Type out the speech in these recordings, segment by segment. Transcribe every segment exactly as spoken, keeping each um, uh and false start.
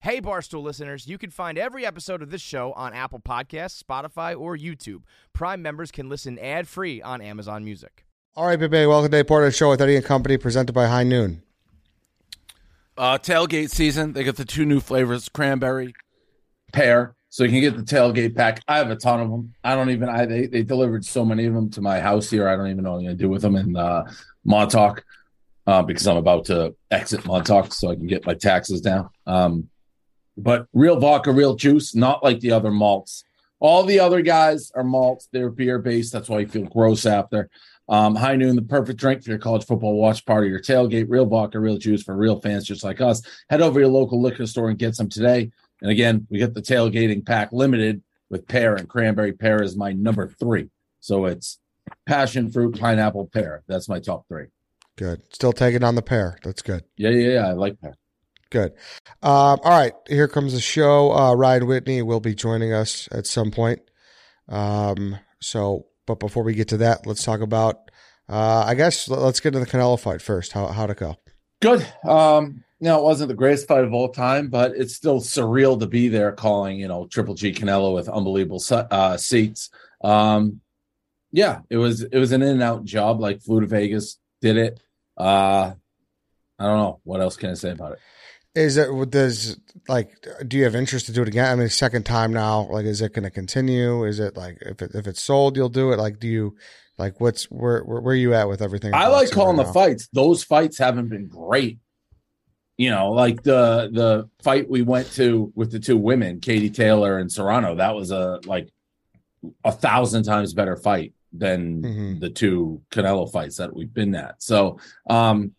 Hey, Barstool listeners, you can find every episode of this show on Apple Podcasts, Spotify, or YouTube. Prime members can listen ad-free on Amazon Music. All right, baby, welcome to Dave Porter Show with Eddie and Company, presented by High Noon. Uh, tailgate season, they got the two new flavors, cranberry, pear, so you can get the tailgate pack. I have a ton of them. I don't even, I they, they delivered so many of them to my house here. I don't even know what I'm going to do with them in uh, Montauk uh, because I'm about to exit Montauk so I can get my taxes down. Um But real vodka, real juice, not like the other malts. All the other guys are malts. They're beer-based. That's why you feel gross after. Um, High Noon, the perfect drink for your college football watch party, your tailgate. Real vodka, real juice for real fans just like us. Head over to your local liquor store and get some today. And again, we get the tailgating pack limited with pear and cranberry. Pear is my number three. So it's passion fruit, pineapple, pear. That's my top three. Good. Still taking on the pear. That's good. Yeah, yeah, yeah. I like pear. Good. Um, all right, here comes the show. Uh, Ryan Whitney will be joining us at some point. Um, so, but before we get to that, let's talk about, uh, I guess, let's get into the Canelo fight first. How, how'd it go? Good. Um, you know, it wasn't the greatest fight of all time, but it's still surreal to be there calling, you know, Triple G Canelo with unbelievable uh, seats. Um, yeah, it was, it was an in and out job. Like, flew to Vegas, did it. Uh, I don't know. What else can I say about it? Is it, does, like, do you have interest to do it again? I mean, second time now, like, is it going to continue? Is it like, if it, if it's sold, you'll do it? Like, do you, like, what's, where, where, where are you at with everything? I like calling right the now? Fights. Those fights haven't been great. You know, like the, the fight we went to with the two women, Katie Taylor and Serrano, that was a, like, a thousand times better fight than mm-hmm. the two Canelo fights that we've been at. So, um,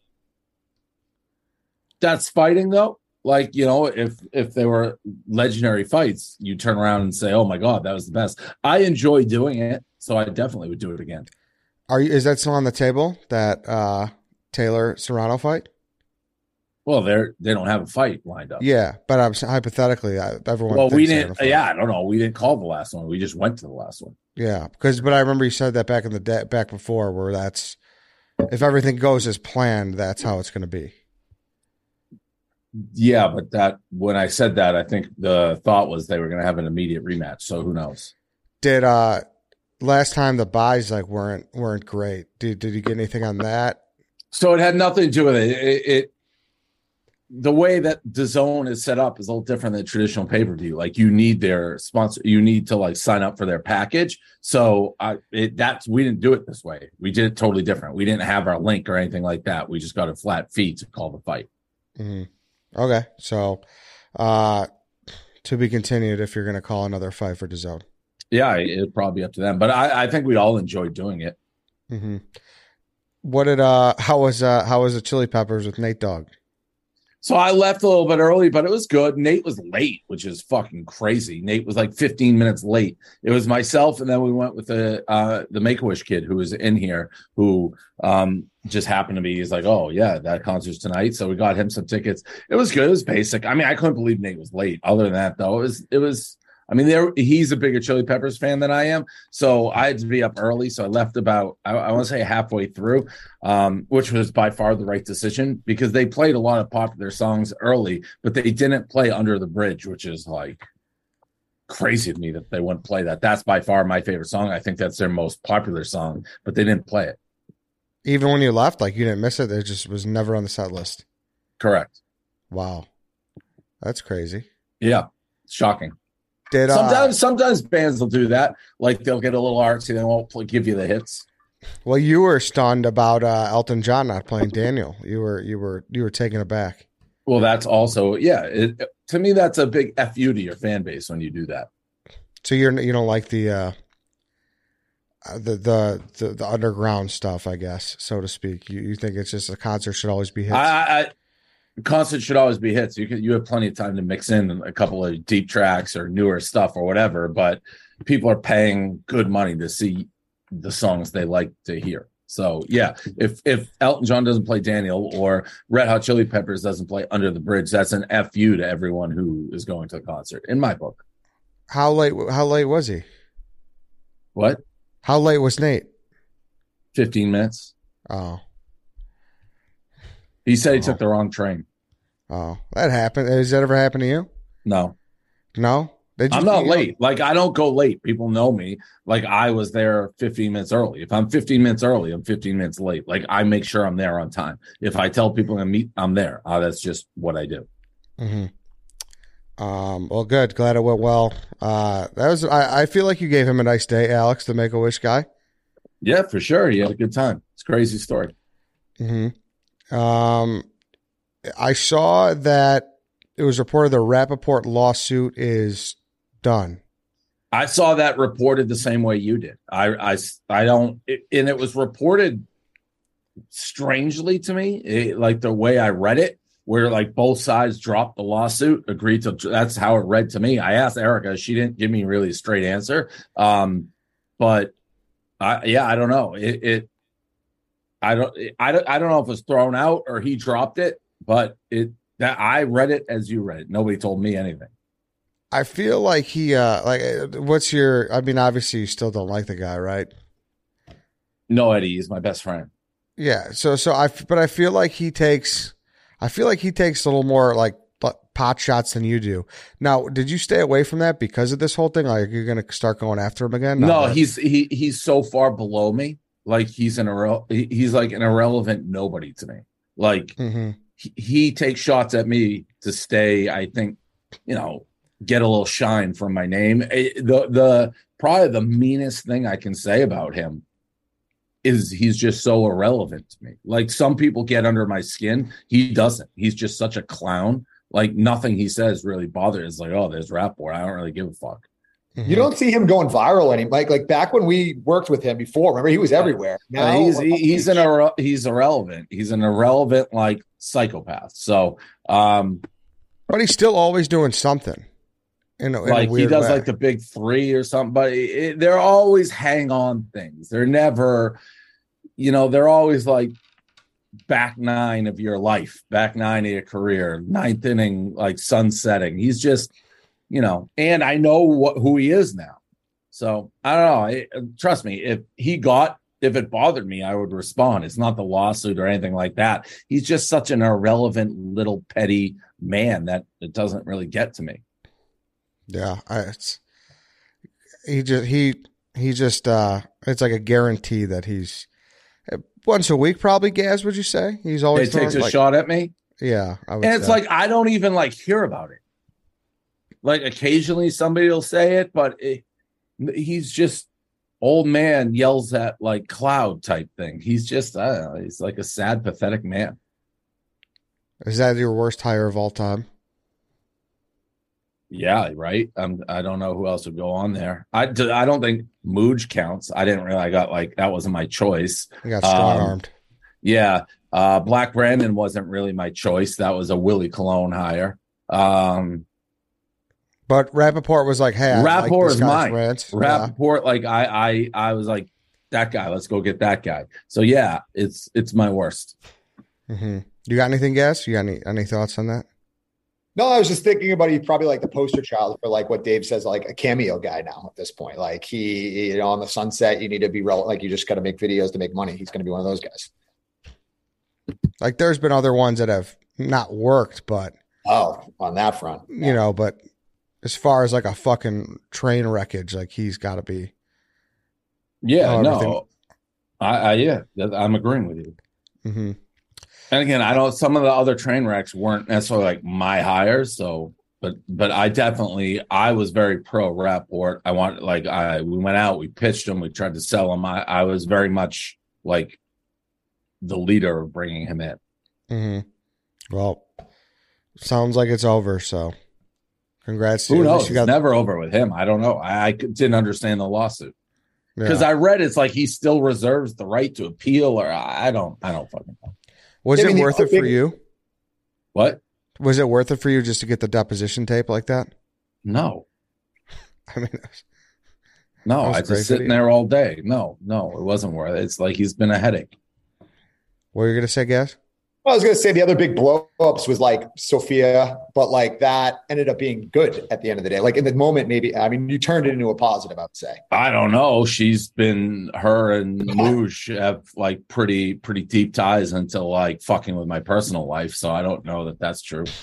that's fighting, though. Like, you know, if if they were legendary fights, you turn around and say, "Oh my God, that was the best." I enjoy doing it, so I definitely would do it again. Are you? Is that still on the table? That uh, Taylor Serrano fight? Well, they're they don't have a fight lined up. Yeah, but I'm hypothetically, everyone. Well, we didn't. Yeah, I don't know. We didn't call the last one. We just went to the last one. Yeah, because but I remember you said that back in the de- back before, where that's if everything goes as planned, that's how it's going to be. Yeah, but that when I said that, I think the thought was they were going to have an immediate rematch. So who knows? Did uh last time the buys like weren't weren't great? Did did you get anything on that? So it had nothing to do with it. It, it the way that DAZN is set up is a little different than traditional pay per view. Like you need their sponsor, you need to like sign up for their package. So I it that's we didn't do it this way. We did it totally different. We didn't have our link or anything like that. We just got a flat fee to call the fight. Mm-hmm. Okay, so uh, to be continued if you're going to call another fight for DAZN. Yeah, it'd probably be up to them, but I, I think we all enjoyed doing it. Mm-hmm. What did uh? How was uh? How was the Chili Peppers with Nate Dogg? So I left a little bit early, but it was good. Nate was late, which is fucking crazy. Nate was like fifteen minutes late. It was myself, and then we went with the uh, the Make-A-Wish kid who was in here, who um, just happened to be. He's like, "Oh yeah, that concert's tonight." So we got him some tickets. It was good. It was basic. I mean, I couldn't believe Nate was late. Other than that, though, it was it was. I mean, there he's a bigger Chili Peppers fan than I am, so I had to be up early. So I left about I, I want to say halfway through, um, which was by far the right decision because they played a lot of popular songs early, but they didn't play Under the Bridge, which is like crazy to me that they wouldn't play that. That's by far my favorite song. I think that's their most popular song, but they didn't play it. Even when you left, like you didn't miss it. It just was never on the set list. Correct. Wow, that's crazy. Yeah, shocking. Did, uh, sometimes, sometimes bands will do that. Like they'll get a little artsy, they won't play, give you the hits. Well, you were stunned about uh, Elton John not playing Daniel. You were, you were, you were taken aback. Well, that's also, yeah. It, to me, that's a big F you to your fan base when you do that. So you're, you don't like the, uh, the, the, the, the underground stuff, I guess, so to speak. You, you think it's just a concert should always be hits. I, I, concert should always be hits. You can, you have plenty of time to mix in a couple of deep tracks or newer stuff or whatever, but people are paying good money to see the songs they like to hear. So yeah, if if Elton John doesn't play Daniel or Red Hot Chili Peppers doesn't play Under the Bridge, that's an F you to everyone who is going to the concert, in my book. How late? How late was he? What? How late was Nate? Fifteen minutes. Oh. He said he oh. took the wrong train. Oh, that happened. Has that ever happened to you? No. No? Did you, I'm not you late. Like, I don't go late. People know me. Like, I was there fifteen minutes early. If I'm fifteen minutes early, I'm fifteen minutes late. Like, I make sure I'm there on time. If I tell people I'm going to meet, I'm there. Uh, that's just what I do. Mm-hmm. Um, well, good. Glad it went well. Uh, that was. I, I feel like you gave him a nice day, Alex, the Make-A-Wish guy. Yeah, for sure. He had a good time. It's a crazy story. Mm-hmm. Um, I saw that it was reported the Rappaport lawsuit is done. I saw that reported the same way you did. I, I, I don't, it, and it was reported strangely to me, it, like the way I read it, where like both sides dropped the lawsuit, agreed to. That's how it read to me. I asked Erica, she didn't give me really a straight answer. Um, but I, yeah, I don't know. It, it I don't, I don't, I don't know if it was thrown out or he dropped it, but it that I read it as you read it. Nobody told me anything. I feel like he, uh, like, what's your, I mean, obviously you still don't like the guy, right? No, Eddie, he's my best friend. Yeah. So, so I, but I feel like he takes, I feel like he takes a little more like pot shots than you do. Now, did you stay away from that because of this whole thing? Like, you're going to start going after him again? No, no he's, he, he's so far below me. Like he's an, irre- he's like an irrelevant nobody to me. Like mm-hmm. he, he takes shots at me to stay, I think, you know, get a little shine from my name. The the probably the meanest thing I can say about him is he's just so irrelevant to me. Like some people get under my skin. He doesn't. He's just such a clown. Like nothing he says really bothers. It's like, oh, there's Rappaport. I don't really give a fuck. You don't see him going viral anymore. Like, like back when we worked with him before, remember he was everywhere. Now uh, he's he, he's an irre- he's irrelevant. He's an irrelevant like psychopath. So, um, but he's still always doing something. In a, in like a weird he does way. like the big three or something, but it, it, they're always hang on things. They're never, you know, they're always like back nine of your life, back nine of your career, ninth inning, like sunsetting. He's just, you know, and I know what who he is now. So I don't know. I, trust me, if he got, if it bothered me, I would respond. It's not the lawsuit or anything like that. He's just such an irrelevant little petty man that it doesn't really get to me. Yeah, I, it's he just he he just uh it's like a guarantee that he's once a week probably. Gaz, would you say he's always he takes a like, shot at me? Yeah, I would and it's say. like I don't even like hear about it. Like occasionally somebody will say it, but it, he's just old man yells at like cloud type thing. He's just I don't know. He's like a sad, pathetic man. Is that your worst hire of all time? Yeah, right. Um, I don't know who else would go on there. I, I don't think Mooj counts. I didn't really. I got like that wasn't my choice. You got strong armed. Um, yeah, uh, Black Brandon wasn't really my choice. That was a Willie Colon hire. Um, but Rappaport was like, "Hey, I Rappaport like is mine." Rants. Rappaport, yeah. like I, I, I was like that guy. Let's go get that guy. So yeah, it's it's my worst. Mm-hmm. You got anything, Gas? You got any any thoughts on that? No, I was just thinking about he's probably like the poster child for like what Dave says, like a cameo guy now at this point. Like he, you know, on the sunset, you need to be relevant. Like you just got to make videos to make money. He's going to be one of those guys. Like there's been other ones that have not worked, but oh, on that front, you yeah. know, but as far as like a fucking train wreckage, like he's got to be. Yeah, oh, no, I, I, yeah, I'm agreeing with you. Mm-hmm. And again, I know some of the other train wrecks weren't necessarily like my hires, so but but I definitely I was very pro Rappaport. I want like I we went out, we pitched him, we tried to sell him. I, I was very much like the leader of bringing him in. Mm-hmm. Well, sounds like it's over. So, congrats. Who knows? You got... It's never over with him. I don't know. I, I didn't understand the lawsuit because yeah. I read it's like he still reserves the right to appeal, or I don't. I don't fucking know. Was I mean, it worth it for you? What? Was it worth it for you just to get the deposition tape like that? No. I mean, no, I was just sitting video. there all day. No, no, it wasn't worth it. It's like he's been a headache. What were you going to say, Gas? Well, I was going to say the other big blow-ups was like Sophia, but like that ended up being good at the end of the day. Like in the moment, maybe, I mean, you turned it into a positive, I would say. I don't know. She's been, her and Mooj have like pretty, pretty deep ties into like fucking with my personal life. So I don't know that that's true.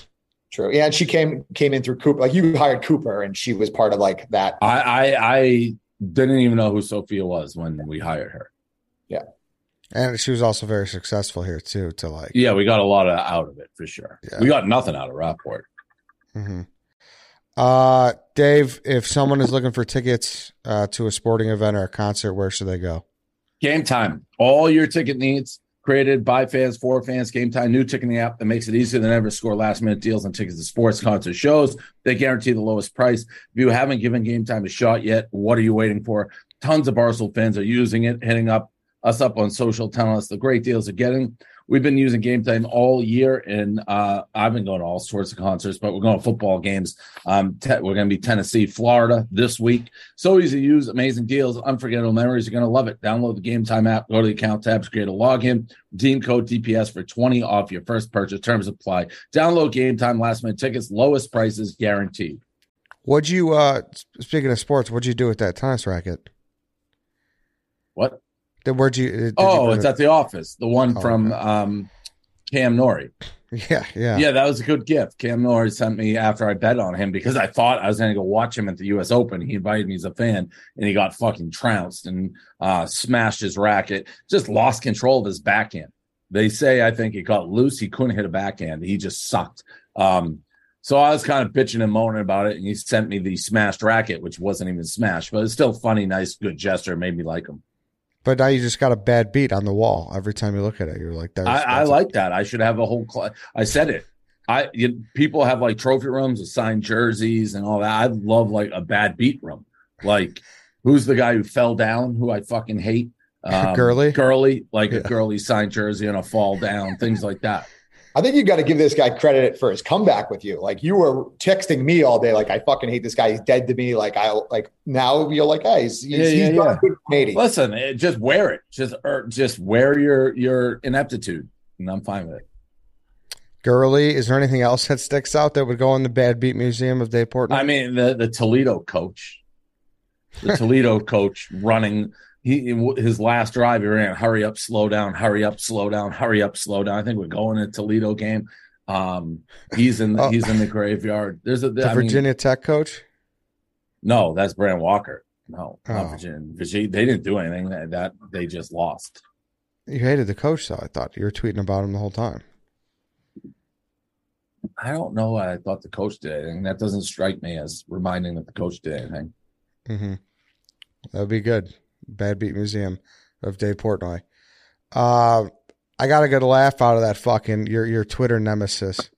True. Yeah, and she came came in through Cooper. Like you hired Cooper, and she was part of like that. I I, I didn't even know who Sophia was when we hired her. Yeah, and she was also very successful here too. To like, yeah, we got a lot of, out of it for sure. Yeah. We got nothing out of Rapport. Mm-hmm. Uh, Dave, if someone is looking for tickets uh, to a sporting event or a concert, where should they go? Game Time. All your ticket needs. Created by fans, for fans, Game Time, new ticketing app that makes it easier than ever to score last-minute deals on tickets to sports, concert, shows. They guarantee the lowest price. If you haven't given Game Time a shot yet, what are you waiting for? Tons of Barstool fans are using it, hitting up us up on social, telling us the great deals they're getting. We've been using Game Time all year, and uh, I've been going to all sorts of concerts, but we're going to football games. Um, te- we're going to be Tennessee, Florida this week. So easy to use, amazing deals, unforgettable memories. You're going to love it. Download the Game Time app, go to the account tabs, create a login, redeem code D P S for twenty off your first purchase. Terms apply. Download Game Time, last minute tickets, lowest prices guaranteed. What'd you, uh, speaking of sports, what'd you do with that tennis racket? What? Where'd you? Did oh, you it's at the office. The one oh, from okay. um, Cam Norrie. Yeah, yeah. Yeah, that was a good gift. Cam Norrie sent me after I bet on him because I thought I was going to go watch him at the U S Open. He invited me as a fan, and he got fucking trounced and uh, smashed his racket. Just lost control of his backhand. They say, I think, it got loose. He couldn't hit a backhand. He just sucked. Um, so I was kind of bitching and moaning about it, and he sent me the smashed racket, which wasn't even smashed. But it's still funny, nice, good gesture. It made me like him. But now you just got a bad beat on the wall every time you look at it. You're like, that's, I, that's I a- like that. I should have a whole. Cl- I said it. I you, people have like trophy rooms with signed jerseys and all that. I love like a bad beat room. Like, who's the guy who fell down? Who I fucking hate? Um, Gurley? Gurley, like Yeah. a Gurley signed jersey and a fall down, things like that. I think you got to give this guy credit for his comeback with you. Like you were texting me all day, like I fucking hate this guy. He's dead to me. Like I like now you're like, hey, he's, he's, Yeah, yeah, he's got yeah. a good eighty. Listen, it, just wear it. Just or just wear your your ineptitude, and I'm fine with it. Gurley. Is there anything else that sticks out that would go in the Bad Beat Museum of Dave Portnoy? I mean, the the Toledo coach, the Toledo coach running. He his last drive, he ran hurry up, slow down, hurry up, slow down, hurry up, slow down. I think we're going to Toledo game. Um, he's in the, Oh. he's in the graveyard. There's a the I Virginia mean, Tech coach? no, that's Brand Walker. No, Oh. not Virginia. Virginia. They didn't do anything. That, that they just lost. You hated the coach, though. I thought you were tweeting about him the whole time. I don't know why I thought the coach did anything. That doesn't strike me as reminding that the coach did anything. Mm-hmm. That would be good. Bad Beat Museum of Dave Portnoy. Uh, I got a good laugh out of that fucking your your Twitter nemesis.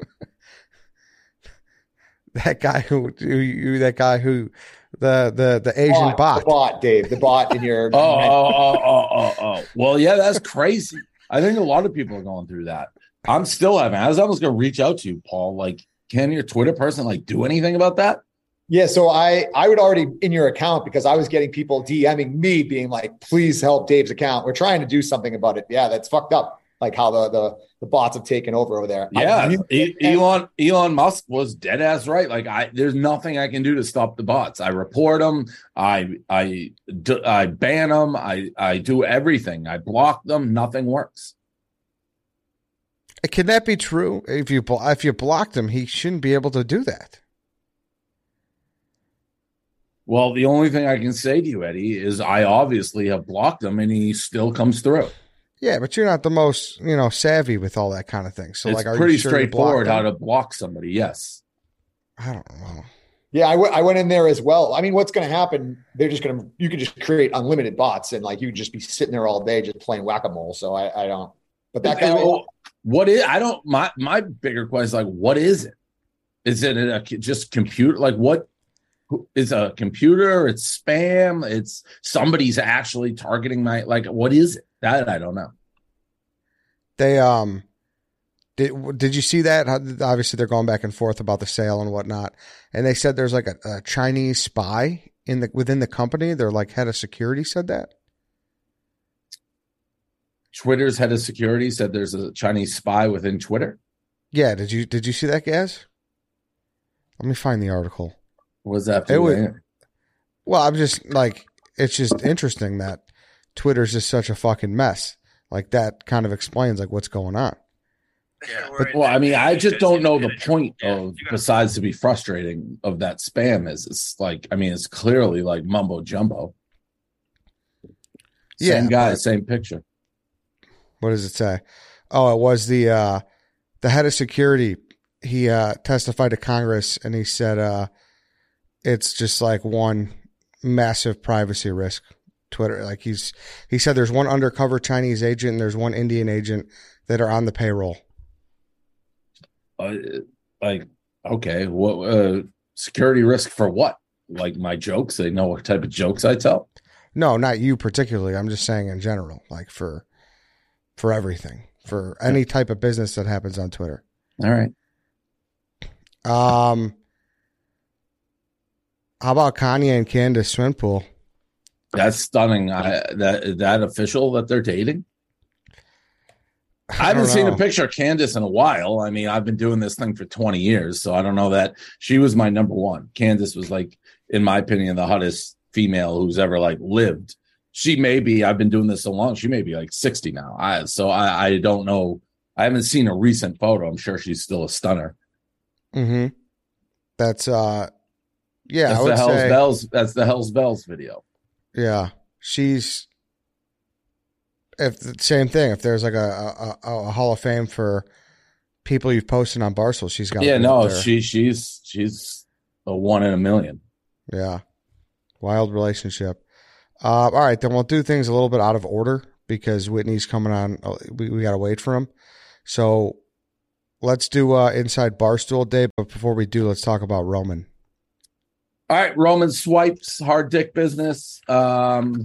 that guy who, who you that guy who the the the Asian bot. The bot, Dave. The bot in your Oh, oh, oh, oh, oh, oh. Well, yeah, that's crazy. I think a lot of people are going through that. I'm still having. I was almost going to reach out to you, Paul. Like, can your Twitter person like do anything about that? Yeah, so I I would already in your account because I was getting people DMing me being like, please help Dave's account. We're trying to do something about it. Yeah, that's fucked up. Like how the the, the bots have taken over over there. Yeah, I, E- Elon Elon Musk was dead ass right. Like, I there's nothing I can do to stop the bots. I report them. I I do- I ban them. I I do everything. I block them. Nothing works. Can that be true? If you blo- if you blocked him, he shouldn't be able to do that. Well, the only thing I can say to you, Eddie, is I obviously have blocked him, and he still comes through. Yeah, but you're not the most, you know, savvy with all that kind of thing. So, It's like, are pretty you sure you straightforward blocked how him? to block somebody. Yes. I don't know. Yeah, I, w- I went in there as well. I mean, what's going to happen? They're just going to, you could just create unlimited bots and like you just be sitting there all day just playing whack-a-mole. So I, I don't, but that guy, Well, what is, I don't, my, my bigger question is like, what is it? Is it a, just computer? Like what is a computer? It's spam. It's somebody's actually targeting my, like, what is it? That I don't know. They, um, did, did you see that? How, obviously, they're going back and forth about the sale and whatnot. And they said there's like a, a Chinese spy in the within the company. Their like head of security said that. Twitter's head of security said there's a Chinese spy within Twitter. Yeah, did you did you see that, Gaz? Let me find the article. What does that have to It do with would- it? Well, I'm just like, it's just interesting that Twitter's just such a fucking mess. Like that kind of explains like what's going on. But, well, I mean, I just don't know the point of, besides to be frustrating, of that spam is. It's like, I mean, it's clearly like mumbo jumbo. Same Yeah, guy, but- same picture. What does it say? Oh, it was the uh, the head of security. He uh, testified to Congress, and he said uh, it's just like one massive privacy risk. Twitter, like he's he said, there's one undercover Chinese agent and there's one Indian agent that are on the payroll. Uh, like, okay, what uh, security risk for what? Like my jokes? They know what type of jokes I tell. No, not you particularly. I'm just saying in general, like for for everything, for any type of business that happens on Twitter. All right. Um, how about Kanye and Candace Swinpool? That's stunning. I, that that official that they're dating. I haven't don't seen know. a picture of Candace in a while. I mean, I've been doing this thing for twenty years, so I don't know that she was my number one. Candace was, like, in my opinion, the hottest female who's ever like lived. She may be. I've been doing this so long. She may be like sixty now. I so I, I don't know. I haven't seen a recent photo. I'm sure she's still a stunner. Mm-hmm. That's uh, yeah. That's I would the Hell's say, Bells. That's the Hell's Bells video. yeah, she's. If the same thing, if there's like a, a, a Hall of Fame for people you've posted on Barstool, she's got. Yeah, no, she she's she's a one in a million. Yeah, wild relationship. Uh, all right, then we'll do things a little bit out of order because Whitney's coming on. We we got to wait for him. So let's do uh, Inside Barstool Day. But before we do, let's talk about Roman. All right, Roman swipes, hard dick business. Um,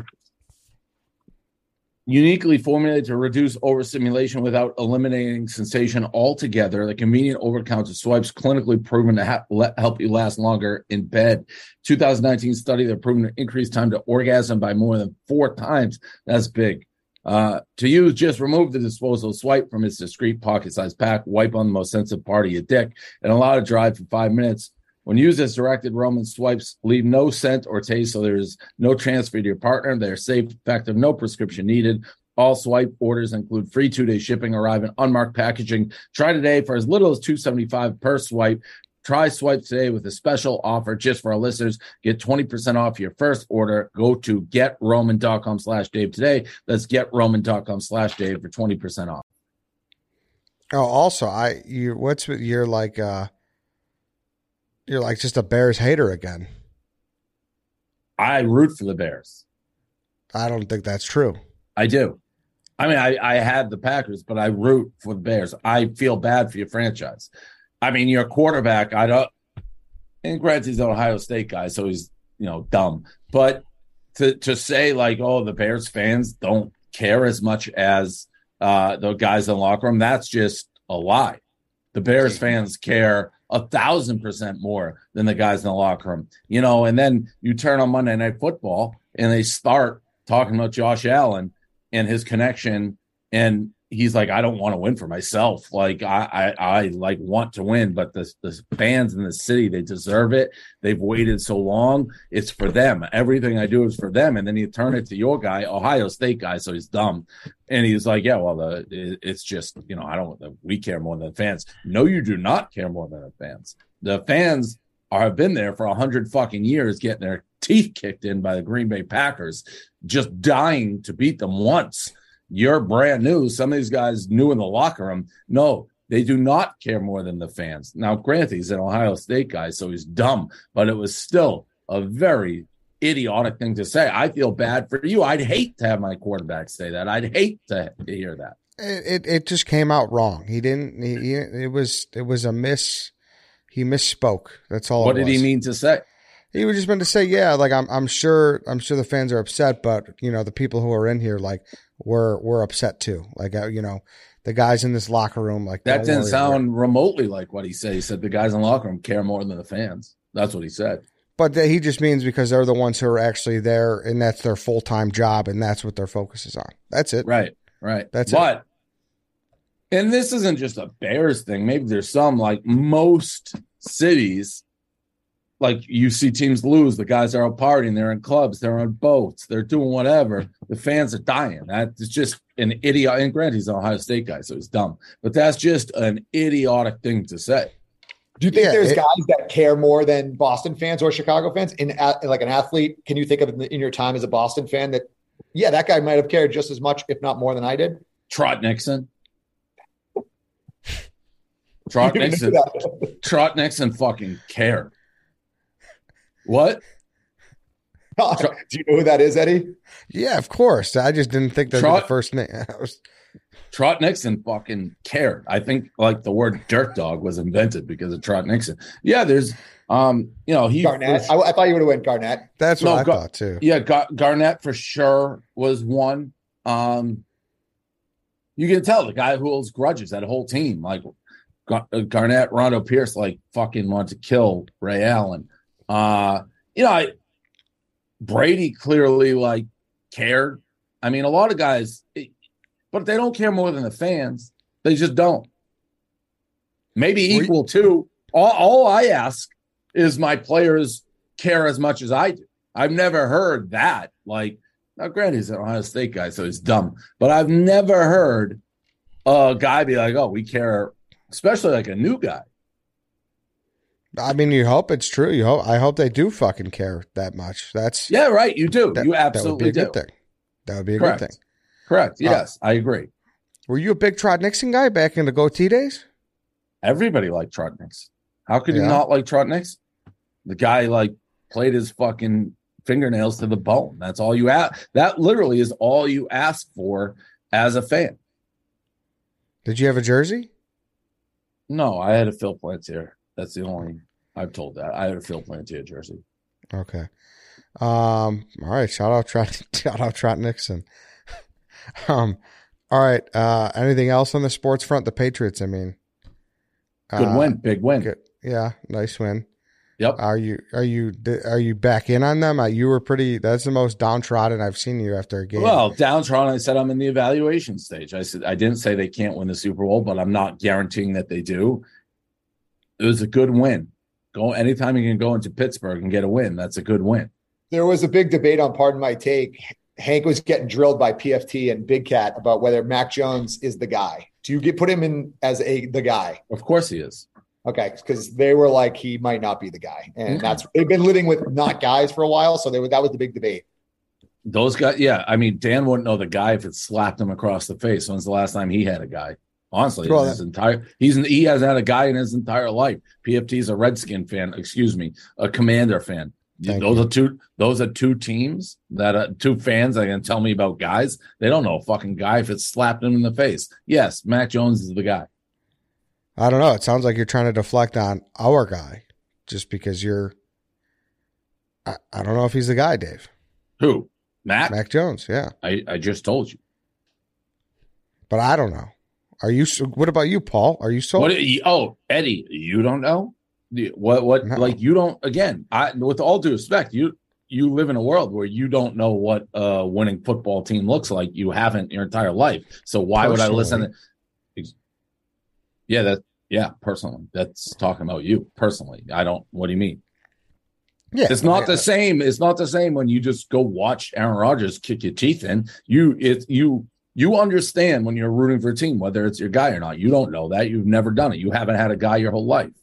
uniquely formulated to reduce overstimulation without eliminating sensation altogether. The convenient over-the-counter swipes clinically proven to ha- let, help you last longer in bed. two thousand nineteen study that proven to increase time to orgasm by more than four times. That's big. Uh, to use, just remove the disposable swipe from its discreet pocket-sized pack, wipe on the most sensitive part of your dick, and allow it to dry for five minutes. When used as directed, Roman swipes leave no scent or taste, so there's no transfer to your partner. They're safe, effective, no prescription needed. All swipe orders include free two-day shipping, arrive in unmarked packaging. Try today for as little as two dollars and seventy-five cents per swipe. Try Swipe today with a special offer just for our listeners. Get twenty percent off your first order. Go to getroman.com slash Dave today. That's getroman.com slash Dave for twenty percent off. Oh, also, I you what's with you're like uh you're like just a Bears hater again. I root for the Bears. I don't think that's true. I do. I mean, I, I had the Packers, but I root for the Bears. I feel bad for your franchise. I mean, your quarterback, I don't, and granted, he's an Ohio State guy, so he's, you know, dumb. But to to say, like, oh, the Bears fans don't care as much as uh, the guys in the locker room, that's just a lie. The Bears fans care a thousand percent more than the guys in the locker room. You know, and then you turn on Monday Night Football, and they start talking about Josh Allen and his connection, and he's like, I don't want to win for myself. Like, I, I, I like want to win, but the, the fans in the city, they deserve it. They've waited so long. It's for them. Everything I do is for them. And then you turn it to your guy, Ohio State guy. So he's dumb. And he's like, yeah, well, the, it, it's just, you know, I don't, we care more than the fans. No, you do not care more than the fans. The fans are, have been there for a hundred fucking years, getting their teeth kicked in by the Green Bay Packers, just dying to beat them once. You're brand new. Some of these guys new in the locker room. No, they do not care more than the fans. Now, granted, he's an Ohio State guy, so he's dumb, but it was still a very idiotic thing to say. I feel bad for you. I'd hate to have my quarterback say that. I'd hate to hear that. It it, it just came out wrong. He didn't. He, he, it was it was a miss. He misspoke. That's all. What it did was. he mean to say? He was just meant to say, yeah, like I'm I'm sure I'm sure the fans are upset, but you know the people who are in here, like we're we're upset too. Like uh, you know the guys in this locker room, like That don't didn't worry, sound we're- remotely like what he said. He said the guys in the locker room care more than the fans. That's what he said. But he just means because they're the ones who are actually there, and that's their full time job, and that's what their focus is on. That's it. Right, right. That's but, it. And this isn't just a Bears thing. Maybe there's some, like most cities, like you see teams lose. The guys are out partying. They're in clubs. They're on boats. They're doing whatever. The fans are dying. That's just an idiot. And granted, he's an Ohio State guy, so he's dumb. But that's just an idiotic thing to say. Do you think Yeah, there's it- guys that care more than Boston fans or Chicago fans? In a- like an athlete, can you think of in your time as a Boston fan that, yeah, that guy might have cared just as much, if not more, than I did? Trot Nixon. Trot You knew Nixon. that. Trot Nixon fucking cared. What? Do you know who that is, Eddie? Yeah, of course. I just didn't think that was Trot- the first name. I was- Trot Nixon fucking cared. I think like the word dirt dog was invented because of Trot Nixon. Yeah, there's um, you know, he Garnett. I, I thought you would have went Garnett. That's what No, I Gar- thought too. Yeah, Gar- Garnett for sure was one. Um, you can tell the guy who holds grudges, that whole team, like Gar- Garnett, Rondo Pierce, like fucking wanted to kill Ray Allen. Uh, you know, I, Brady clearly like cared. I mean, a lot of guys, it, but they don't care more than the fans. They just don't. Maybe We- equal to. All, all I ask is my players care as much as I do. I've never heard that. Like, now granted, he's an Ohio State guy, so he's dumb. But I've never heard a guy be like, oh, we care, especially like a new guy. I mean, you hope it's true. You hope. I hope they do fucking care that much. That's Yeah, right. You do. that, you that would be absolutely a good do. thing. That would be a Correct. good thing. Correct. Yes, I agree. Were you a big Trot Nixon guy back in the goatee days? Everybody liked Trot Nixon. How could Yeah. you not like Trot Nixon? The guy like played his fucking fingernails to the bone. That's all you ask. That literally is all you ask for as a fan. Did you have a jersey? No, I had a Phil Plantier. That's the only I've told that. I had a Phil Plantier jersey. Okay. Um. All right. Shout out Trot. Shout out Trot Nixon. um. All right. Uh. Anything else on the sports front? The Patriots. I mean. Good uh, win, big win. Good. Yeah. Nice win. Yep. Are you are you are you back in on them? Uh, You were pretty. That's the most downtrodden I've seen you after a game. Well, downtrodden, I said I'm in the evaluation stage. I said I didn't say they can't win the Super Bowl, but I'm not guaranteeing that they do. It was a good win. Go anytime you can go into Pittsburgh and get a win. That's a good win. There was a big debate on Pardon My Take. Hank was getting drilled by P F T and Big Cat about whether Mac Jones is the guy. Do you get put him in as a the guy? Of course he is. Okay, because they were like he might not be the guy, and Mm-hmm. that's they've been living with not guys for a while, so they were, that was the big debate. Those guys, yeah. I mean, Dan wouldn't know the guy if it slapped him across the face. When's the last time he had a guy? Honestly, Well, in his entire he's he hasn't had a guy in his entire life. P F T's a Redskin fan, excuse me, a Commander fan. Thank those you. are two. Those are two teams that are two fans that can tell me about guys. They don't know a fucking guy if it slapped him in the face. Yes, Mac Jones is the guy. I don't know. It sounds like you're trying to deflect on our guy, just because you're. I, I don't know if he's the guy, Dave. Who? Mac? Mac Jones. Yeah, I, I just told you. but I don't know. Are you? What about you, Paul? Are you sold? What? Oh, Eddie, you don't know? What? What? No. Like you don't? Again, I with all due respect, you you live in a world where you don't know what a winning football team looks like. You haven't your entire life. So why would I listen? To, yeah, that. Yeah, personally, that's talking about you personally. I don't. What do you mean? Yeah, It's not I- the same. It's not the same when you just go watch Aaron Rodgers kick your teeth in. You it you you understand when you're rooting for a team whether it's your guy or not. You don't know that. You've never done it. You haven't had a guy your whole life.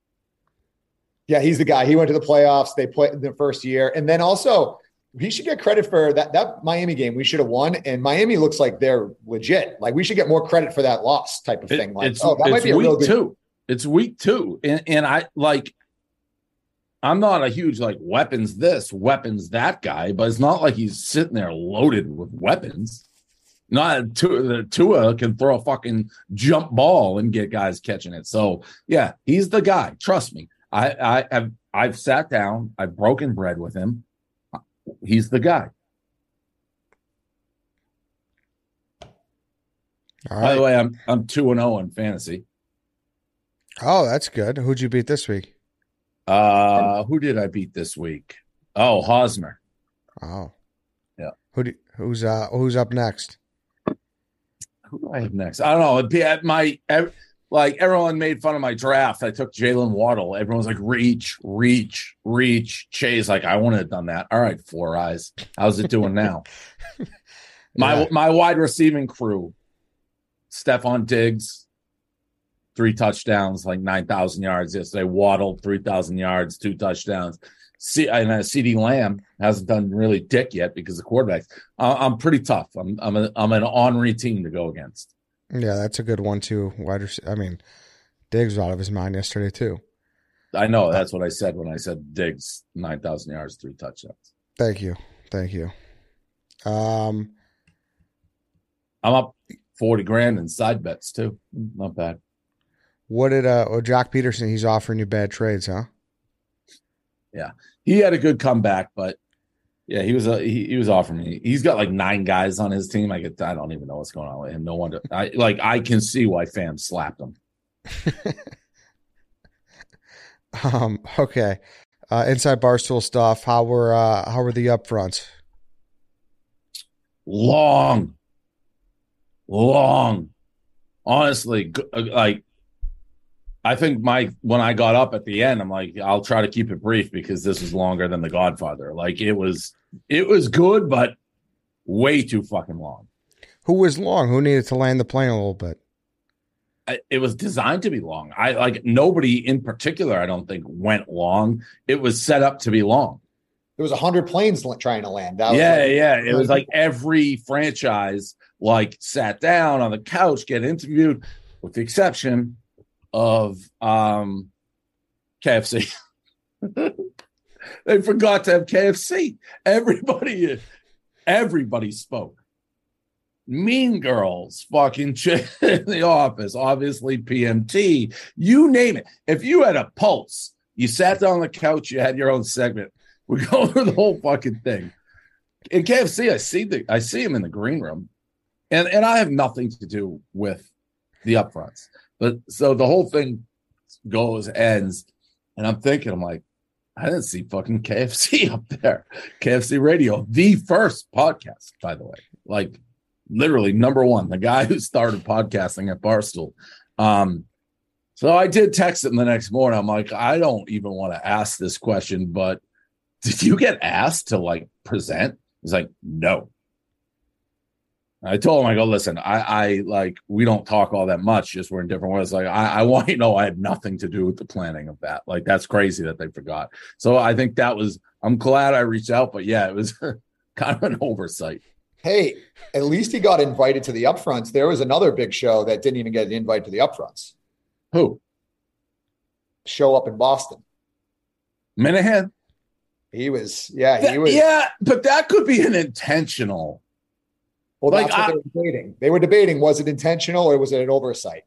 Yeah, he's the guy. He went to the playoffs. They played the first year, and then also he should get credit for that that Miami game. We should have won, and Miami looks like they're legit. Like we should get more credit for that loss type of It- thing. Like, it's oh, that it's might be a week real good. two. It's week two, and and I like. I'm not a huge like weapons this, weapons that guy, but it's not like he's sitting there loaded with weapons. Not Tua, Tua can throw a fucking jump ball and get guys catching it. So yeah, he's the guy. Trust me. I I have I've sat down. I've broken bread with him. He's the guy. All By right. the way, I'm I'm two and zero in fantasy. Oh, that's good. Who'd you beat this week? Uh, who did I beat this week? Oh, Hosmer. Oh, Yeah. Who do, who's uh who's up next? Who do I have next? I don't know. It'd be at my ev- like everyone made fun of my draft. I took Jalen Waddle. Everyone's like, reach, reach, reach. Chase, like, I wouldn't have done that. All right, Four Eyes. How's it doing now? my Yeah. my wide receiving crew, Stephon Diggs, three touchdowns, like nine thousand yards yesterday. Waddle, three thousand yards, two touchdowns. C- and uh, CeeDee Lamb hasn't done really dick yet because of quarterbacks. Uh, I'm pretty tough. I'm I'm, a, I'm an ornery team to go against. Yeah, that's a good one too. Wide rec- I mean, Diggs was out of his mind yesterday too. I know that's what I said when I said Diggs, nine thousand yards, three touchdowns. Thank you, thank you. Um, I'm up forty grand in side bets too. Not bad. what did uh, oh, Jock Peterson? He's offering you bad trades, huh? Yeah, he had a good comeback, but yeah, he was a, he, he was offering me. He's got like nine guys on his team. I get I don't even know what's going on with him. No wonder. I like I can see why fans slapped him. um, okay. Uh, inside Barstool stuff. How were uh, how were the upfronts? Long, long. Honestly, like I think my when I got up at the end, I'm like, I'll try to keep it brief because this is longer than The Godfather. Like it was, it was good, but way too fucking long. Who was long? Who needed to land the plane a little bit? It was designed to be long. I like nobody in particular, I don't think, went long. It was set up to be long. There was a hundred planes trying to land. That was yeah, like, yeah. It was like every franchise like sat down on the couch, get interviewed, with the exception of um, K F C. They forgot to have K F C. Everybody, everybody spoke. Mean Girls, fucking chick in the office, obviously P M T, you name it. If you had a pulse, you sat down on the couch, you had your own segment. We go over the whole fucking thing. In K F C, I see the I see him in the green room, and and I have nothing to do with the upfronts. But so the whole thing goes ends, and I'm thinking, I'm like, I didn't see fucking K F C up there. K F C Radio, the first podcast, by the way, like. Literally number one, the guy who started podcasting at Barstool. Um, so I did text him the next morning. I'm like, I don't even want to ask this question, but did you get asked to like present? He's like, no. I told him, I go, listen, I, I like, we don't talk all that much, just we're in different ways. Like, I, I want you to know I had nothing to do with the planning of that. Like, that's crazy that they forgot. So I think that was, I'm glad I reached out, but yeah, it was kind of an oversight. Hey, at least he got invited to the upfronts. There was another big show that didn't even get an invite to the upfronts. Who? Show up in Boston. Minahan? He was, yeah, he That- was. yeah, but that could be an intentional. Well, like, that's what I- they were debating. They were debating, was it intentional or was it an oversight?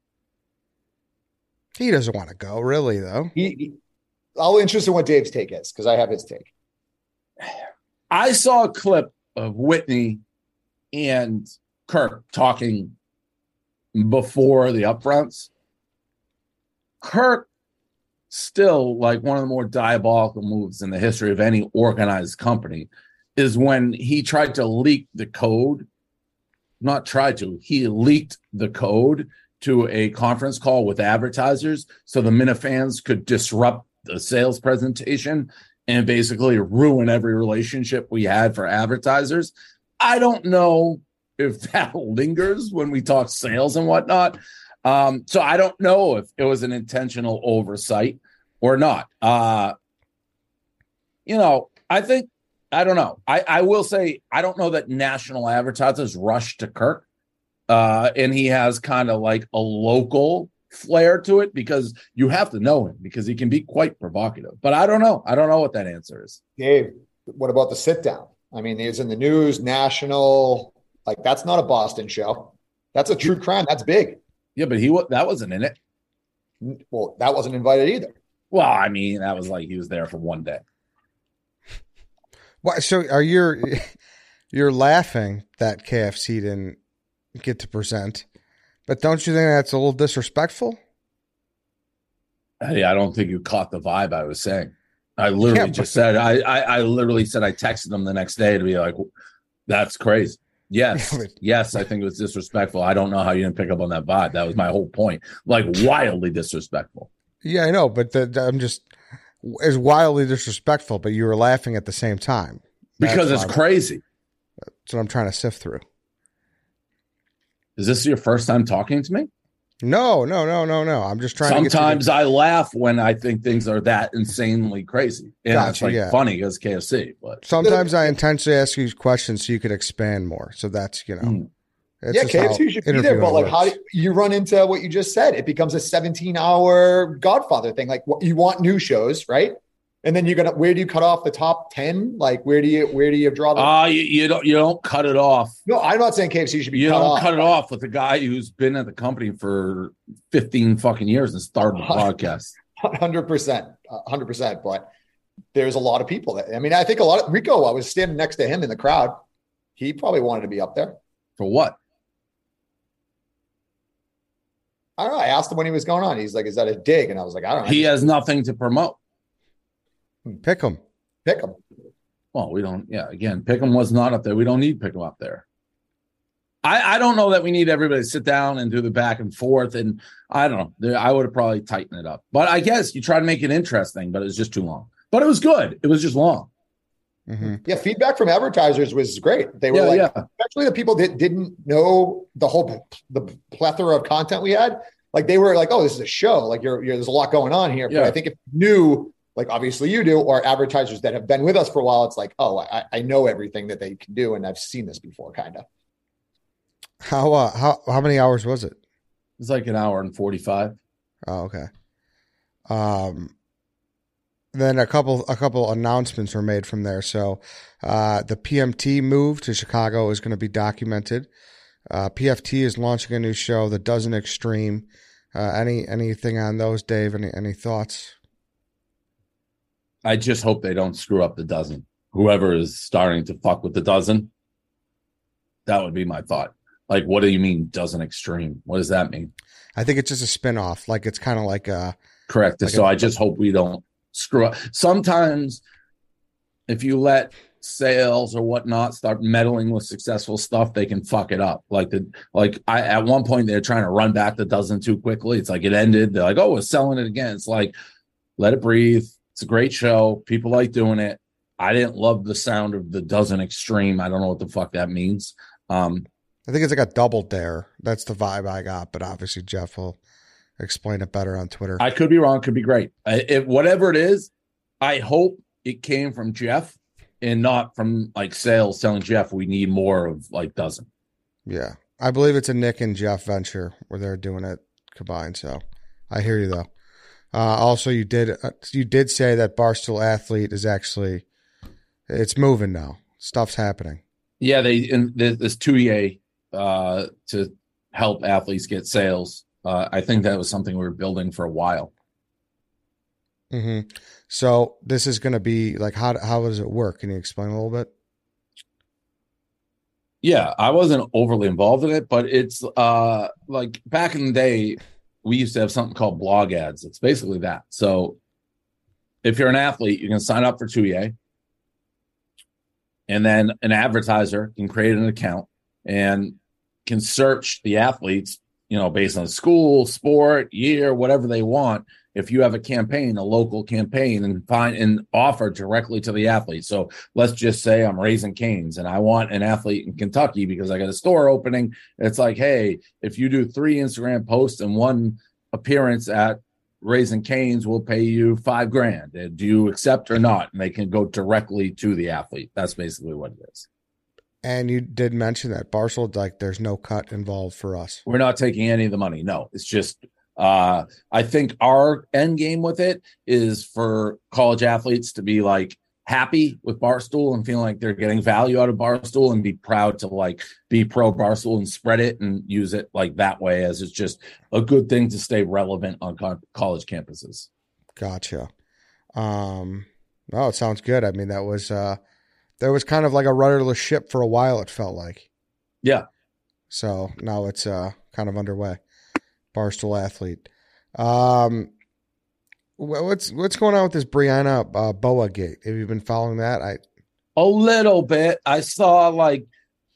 He doesn't want to go, really, though. He, he I'll interested in what Dave's take is because I have his take. I saw a clip of Whitney and Kirk talking before the upfronts. Kirk still, like, one of the more diabolical moves in the history of any organized company is when he tried to leak the code. Not tried to, he leaked the code to a conference call with advertisers so the Minifans could disrupt the sales presentation and basically ruin every relationship we had for advertisers. I don't know if that lingers when we talk sales and whatnot. Um, so I don't know if it was an intentional oversight or not. Uh, you know, I think, I don't know. I, I will say, I don't know that national advertisers rush to Kirk. Uh, and he has kind of like a local flair to it because you have to know him because he can be quite provocative. But I don't know. I don't know what that answer is. Dave, what about the sit down? I mean, he's in the news, national. Like, that's not a Boston show. That's a true crime. That's big. Yeah, but he that wasn't in it. Well, that wasn't invited either. Well, I mean, that was like he was there for one day. What? So are you you're laughing that K F C didn't get to present, but don't you think that's a little disrespectful? Hey, I don't think you caught the vibe I was saying. I literally Yeah, just but- said I, I I literally said I texted him the next day to be like, that's crazy. Yes. Yes, I think it was disrespectful. I don't know how you didn't pick up on that vibe. That was my whole point. Like, wildly disrespectful. Yeah, I know, but the, the, I'm just it's wildly disrespectful, but you were laughing at the same time. That's Because it's I'm, crazy. That's what I'm trying to sift through. Is this your first time talking to me? No, no, no, no, no. I'm just trying Sometimes to get I laugh when I think things are that insanely crazy. And Gotcha, it's like yeah. funny because K F C. But sometimes I intentionally ask you questions so you could expand more. So that's, you know. Mm. That's Yeah, just K F C how should be there, interviewing but like, works. how do you run into what you just said? It becomes a seventeen-hour Godfather thing. Like, what- you want new shows, right? And then you're gonna, where do you cut off the top ten? Like, where do you where do you draw the? Ah, uh, you, you don't you don't cut it off. No, I'm not saying K F C should be You cut don't off. cut it off with a guy who's been at the company for fifteen fucking years and started the podcast. one hundred percent, one hundred percent. But there's a lot of people that, I mean, I think a lot of Rico, I was standing next to him in the crowd. He probably wanted to be up there. For what? I don't know. I asked him when he was going on. He's like, is that a dig? And I was like, I don't know. He I has nothing to promote. Pick them. pick him. Well, we don't. Yeah, again, Pick'em was not up there. We don't need Pick'em up there. I, I don't know that we need everybody to sit down and do the back and forth. And I don't know. I would have probably tightened it up. But I guess you try to make it interesting, but it was just too long. But it was good. It was just long. Mm-hmm. Yeah, feedback from advertisers was great. They were Yeah, like, yeah. especially the people that didn't know the whole the plethora of content we had. Like, they were like, "Oh, this is a show. Like, you're, you're there's a lot going on here." But Yeah. I think if you knew, like obviously you do, or advertisers that have been with us for a while, it's like, "Oh, I, I know everything that they can do, and I've seen this before." Kind of. How uh how how many hours was it? It's like an hour and forty-five. Oh, okay. Um, then a couple a couple announcements were made from there. So, uh, the P M T move to Chicago is going to be documented. Uh, P F T is launching a new show, The Dozen Extreme. Uh, any anything on those, Dave? Any any thoughts? I just hope they don't screw up the dozen. Whoever is starting to fuck with the dozen, that would be my thought. Like, what do you mean dozen extreme? What does that mean? I think it's just a spin-off. Like, it's kind of like a Correct. Like so a- I just hope we don't screw up. Sometimes if you let sales or whatnot start meddling with successful stuff, they can fuck it up. Like the like I at one point they're trying to run back the dozen too quickly. It's like it ended. They're like, oh, we're selling it again. It's like, let it breathe. It's a great show. People like doing it. I didn't love the sound of the dozen extreme. I don't know what the fuck that means. Um, I think it's like a double dare. That's the vibe I got, but obviously Jeff will explain it better on Twitter. I could be wrong. Could be great. I, it, whatever it is, I hope it came from Jeff and not from like sales telling Jeff we need more of like dozen. Yeah. I believe it's a Nick and Jeff venture where they're doing it combined. So I hear you though. Uh, also, you did uh, you did say that Barstool Athlete is actually it's moving now. Stuff's happening. Yeah, they and there's this two E A uh, to help athletes get sales. Uh, I think that was something we were building for a while. Mm-hmm. So this is going to be like how how does it work? Can you explain a little bit? Yeah, I wasn't overly involved in it, but it's uh, like back in the day, we used to have something called blog ads. It's basically that. So if you're an athlete, you can sign up for two E A. And then an advertiser can create an account and can search the athletes, you know, based on school, sport, year, whatever they want. If you have a campaign, a local campaign, and find and offer directly to the athlete. So let's just say I'm Raising Cane's and I want an athlete in Kentucky because I got a store opening. It's like, hey, if you do three Instagram posts and one appearance at Raising Cane's, will pay you five grand. Do you accept or not? And they can go directly to the athlete. That's basically what it is. And you did mention that Barstool, like, there's no cut involved for us. We're not taking any of the money. No, it's just, uh, I think our end game with it is for college athletes to be like happy with Barstool and feeling like they're getting value out of Barstool and be proud to like be pro Barstool and spread it and use it like that way, as it's just a good thing to stay relevant on co- college campuses. Gotcha. Um, oh, it sounds good. I mean, that was, uh, there was kind of like a rudderless ship for a while, it felt like. Yeah. So now it's uh, kind of underway. Barstool Athlete. Um, what's what's going on with this Brianna uh, Boa gate? Have you been following that? I A little bit. I saw like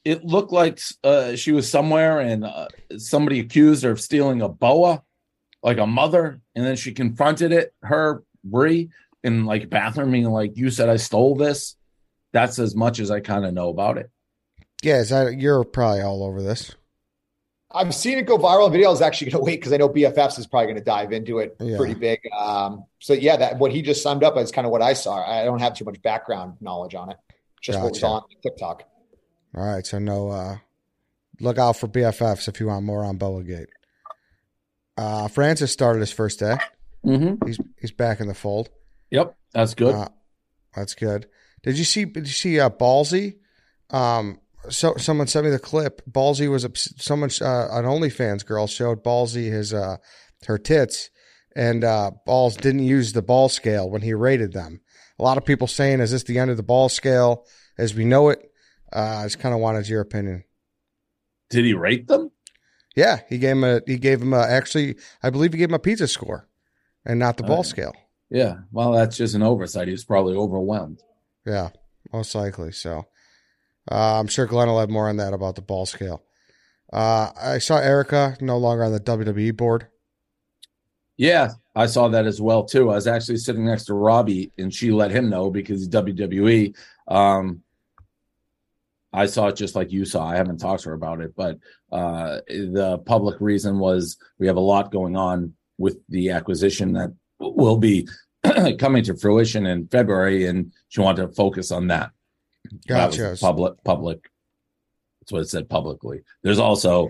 it looked like uh, she was somewhere and uh, somebody accused her of stealing a boa, like a mother, and then she confronted it, her Brie, in like a bathroom, meaning like, you said I stole this. That's as much as I kind of know about it. Yeah, is that, you're probably all over this. I've seen it go viral. Video is actually going to wait because I know B F Fs is probably going to dive into it Yeah. pretty big. Um, so yeah, that what he just summed up is kind of what I saw. I don't have too much background knowledge on it. Just what was Gotcha. on TikTok. All right, so no, uh, look out for B F Fs if you want more on Boagate. Uh, Francis started his first day. Mm-hmm. He's he's back in the fold. Yep, that's good. Uh, that's good. Did you see? Did you see uh, Ballsy? Um, so someone sent me the clip. Ballsy was someone uh, an OnlyFans girl showed Ballsy his uh her tits, and uh, Balls didn't use the ball scale when he rated them. A lot of people saying, "Is this the end of the ball scale as we know it?" Uh, I just kind of wanted your opinion. Did he rate them? Yeah, he gave him a. He gave him a. Actually, I believe he gave him a pizza score, and not the ball Okay. scale. Yeah, well, that's just an oversight. He was probably overwhelmed. Yeah, most likely. So uh, I'm sure Glenn will have more on that about the ball scale. Uh, I saw Erica no longer on the W W E board. Yeah, I saw that as well, too. I was actually sitting next to Robbie, and she let him know because he's W W E. Um, I saw it just like you saw. I haven't talked to her about it, but uh, the public reason was we have a lot going on with the acquisition that will be coming to fruition in February, and she wanted to focus on that. That Gotcha. was public, public. That's what it said publicly. There's also,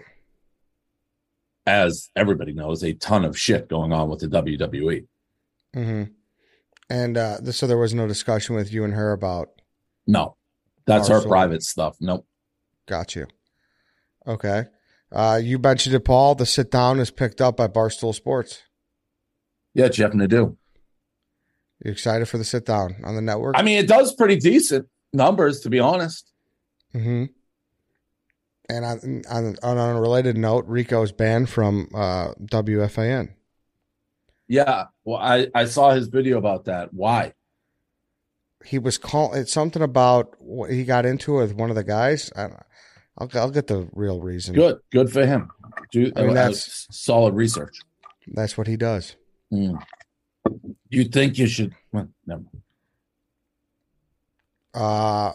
as everybody knows, a ton of shit going on with the W W E. Mm-hmm. And uh, this, so there was no discussion with you and her about. No, that's Barstool. her private stuff. Nope. Got you. Okay. Uh, you mentioned it, Paul. The sit down is picked up by Barstool Sports. Yeah, Jeff Nadeau. You excited for the sit down on the network? I mean, it does pretty decent numbers, to be honest. Mm-hmm. And on, on, on a related note, Rico is banned from uh, W F A N. Yeah, well, I, I saw his video about that. Why? He was call. It's something about what he got into it with one of the guys. I don't, I'll I'll get the real reason. Good, good for him. Do I mean, uh, that's- solid research. That's what he does. Mm. You think you should? Well, never. Uh,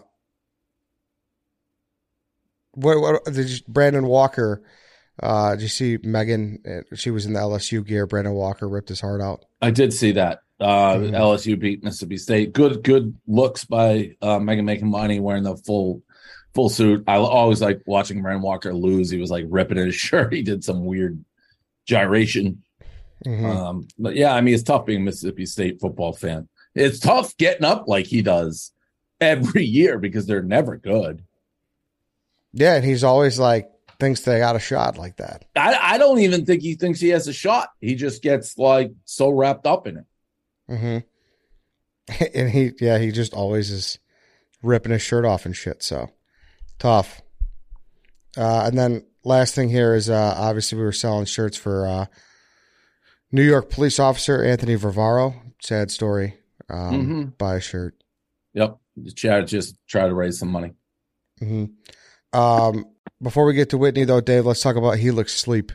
what, what did you, Brandon Walker? Uh, did you see Megan? uh, She was in the L S U gear. Brandon Walker ripped his heart out. I did see that. Uh, Mhm. L S U beat Mississippi State. Good, good looks by uh, Megan making money wearing the full, full suit. I always like watching Brandon Walker lose. He was like ripping his shirt. He did some weird gyration. Mhm. Um, but yeah, I mean, it's tough being a Mississippi State football fan. It's tough getting up like he does every year because they're never good. Yeah, and he's always like thinks they got a shot like that. I, I don't even think he thinks he has a shot. He just gets like so wrapped up in it. Mm-hmm. And he, yeah, he just always is ripping his shirt off and shit. So tough. Uh, and then last thing here is uh, obviously we were selling shirts for uh, New York police officer Anthony Varvaro. Sad story. Um, Mm-hmm. Buy a shirt. Yep. Chad just try to raise some money. Mm-hmm. Um, before we get to Whitney, though, Dave, let's talk about Helix Sleep.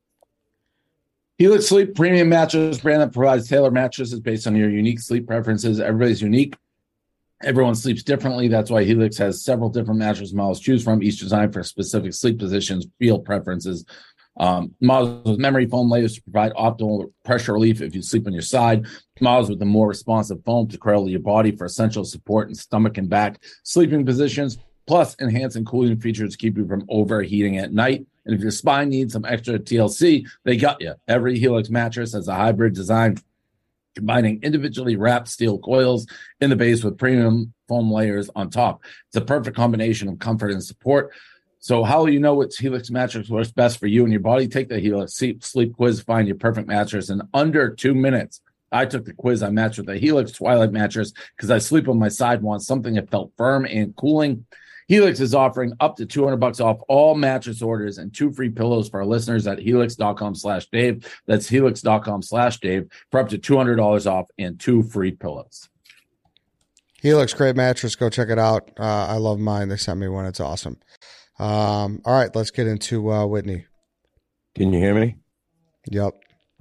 Helix Sleep premium mattress brand that provides tailored mattresses based on your unique sleep preferences. Everybody's unique. Everyone sleeps differently. That's why Helix has several different mattress models to choose from, each designed for specific sleep positions, field preferences. Um, models with memory foam layers to provide optimal pressure relief if you sleep on your side. Models with the more responsive foam to cradle your body for essential support in stomach and back sleeping positions, plus enhancing cooling features to keep you from overheating at night. And if your spine needs some extra T L C, they got you. Every Helix mattress has a hybrid design combining individually wrapped steel coils in the base with premium foam layers on top. It's a perfect combination of comfort and support. So how will you know which Helix mattress works best for you and your body? Take the Helix sleep, sleep quiz, find your perfect mattress in under two minutes. I took the quiz. I matched with a Helix Twilight mattress because I sleep on my side, want something that felt firm and cooling. Helix is offering up to two hundred bucks off all mattress orders and two free pillows for our listeners at helix.com slash Dave. That's helix.com slash Dave for up to two hundred dollars off and two free pillows. Helix, great mattress. Go check it out. Uh, I love mine. They sent me one. It's awesome. Um, all right, let's get into uh, Whitney. Can you hear me? Yep.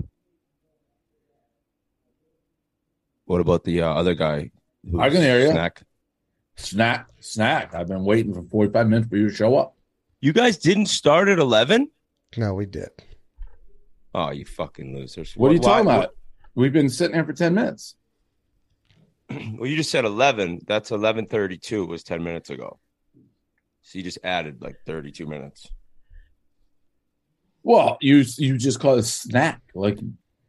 What about the uh, other guy? I can hear you. Snack. Snack, snack. I've been waiting for forty-five minutes for you to show up. You guys didn't start at eleven? No, we did. Oh, you fucking losers. What are you Why- talking about? what- We've been sitting here for ten minutes. Well, you just said eleven. That's eleven thirty-two. It was ten minutes ago. So you just added like thirty-two minutes. Well, you you just call it snack. Like,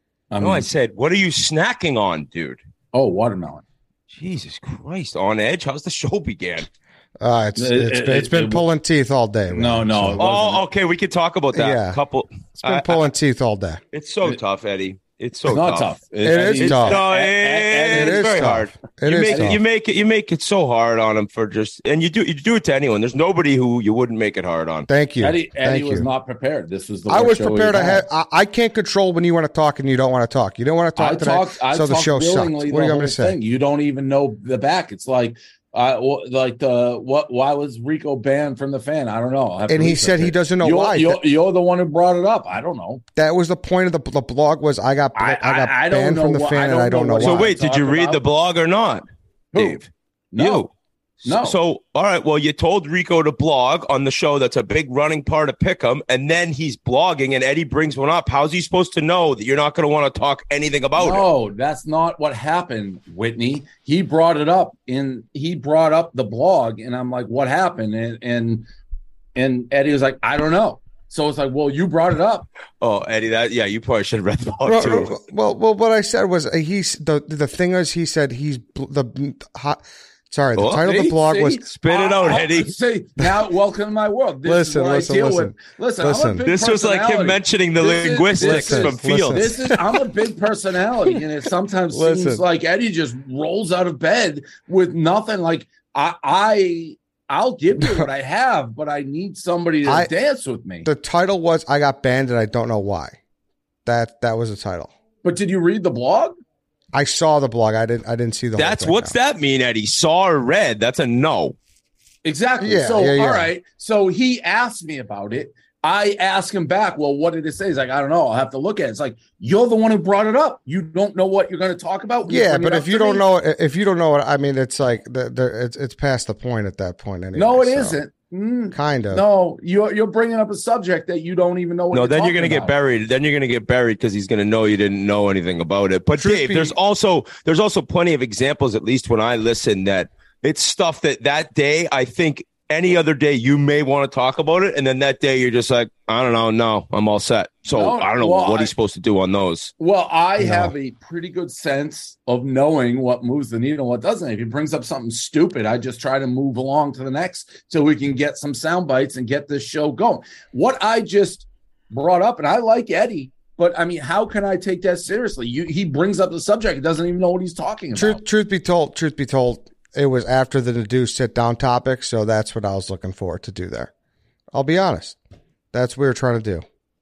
I No, mean, I said, what are you snacking on, dude? oh, watermelon. Jesus Christ. On edge? How's the show began? Uh, it's It- it's it- been, it's it- been it- pulling teeth all day. man. No, no, So, it wasn't. Oh, okay. We could talk about that. Yeah. Couple. it's been I- pulling teeth all day. It's so It- tough, Eddie. It's so It's not tough. tough. It is it's- tough. No, Ed- it, Ed- It it's is very tough. hard. It you is make tough. it, you make it you make it so hard on him for just and you do you do it to anyone. There's nobody who you wouldn't make it hard on. Thank you. Eddie, Eddie Thank was you. not prepared. This was the I worst was show prepared. we've I had. I, I can't control when you want to talk and you don't want to talk. You don't want to talk I today, talked. I so the talked show sucked. What are willingly you the going whole to say? thing. You don't even know the back. It's like, uh, wh- like the what? Why was Rico banned from the fan? I don't know. I'll have to And he research said he it. doesn't know you're, why. You're, you're the one who brought it up. I don't know. That was the point of the, the blog. Was I got I, I- got I- I don't banned know from the what- fan, I and don't I don't know know what- So why. wait, did you Talk read about- the blog or not, Who? Dave? No. You. No. So, all right. Well, you told Rico to blog on the show. That's a big running part of Pick'em. And then he's blogging, and Eddie brings one up. How's he supposed to know that you're not going to want to talk anything about it? No, that's not what happened, Whitney. He brought it up in he brought up the blog, and I'm like, what happened? And and and Eddie was like, I don't know. So it's like, well, you brought it up. Oh, Eddie, that yeah, you probably should have read the blog Well, too. well, well, what I said was uh, he's the the thing is he said he's bl- the hot. Sorry, the Oh, title of See? the blog See? was Spit it out, Uh, Eddie. See, now welcome to my world. This Listen, is what listen, I deal listen. with. Listen, Listen. I'm a big This was like him personality. mentioning the This is- linguistics listen, from Fields. This is I'm a big personality, and it sometimes Listen. seems like Eddie just rolls out of bed with nothing. Like I, I I'll give you what I have, but I need somebody to I- dance with me. the title was I got banned and I don't know why. That that was the title. But did you read the blog? I saw the blog. I didn't. I didn't see the. whole That's thing, what's no. that mean, Eddie? Saw or read? That's a no. Exactly. Yeah, so yeah, yeah. all right. So he asked me about it. I asked him back, well, what did it say? He's like, I don't know. I'll have to look at it. It's like, you're the one who brought it up. You don't know what you're going to talk about. You Yeah, bring it but up if to you don't me? know, if you don't know it, I mean, it's like the, the it's it's past the point at that point. Anyway, No, it so, isn't. Mm, Kind of. no, you're you're bringing up a subject that you don't even know what No, you're then you're talking gonna get about. buried. Then you're gonna get buried because he's gonna know you didn't know anything about it. But Truth Dave, be- there's also there's also plenty of examples, at least when I listen, that it's stuff that that day I think any other day you may want to talk about it, and then that day you're just like, I don't know, no, I'm all set. So No, I don't know well, what I- he's supposed to do on those. Well, I No. have a pretty good sense of knowing what moves the needle and what doesn't. If he brings up something stupid, I just try to move along to the next so we can get some sound bites and get this show going. What I just brought up, and I like Eddie, but I mean, how can I take that seriously? You, he brings up the subject, he doesn't even know what he's talking about. Truth, truth be told, truth be told, it was after the Nadu sit down topic, so that's what I was looking for to do there. I'll be honest, that's what we were trying to do.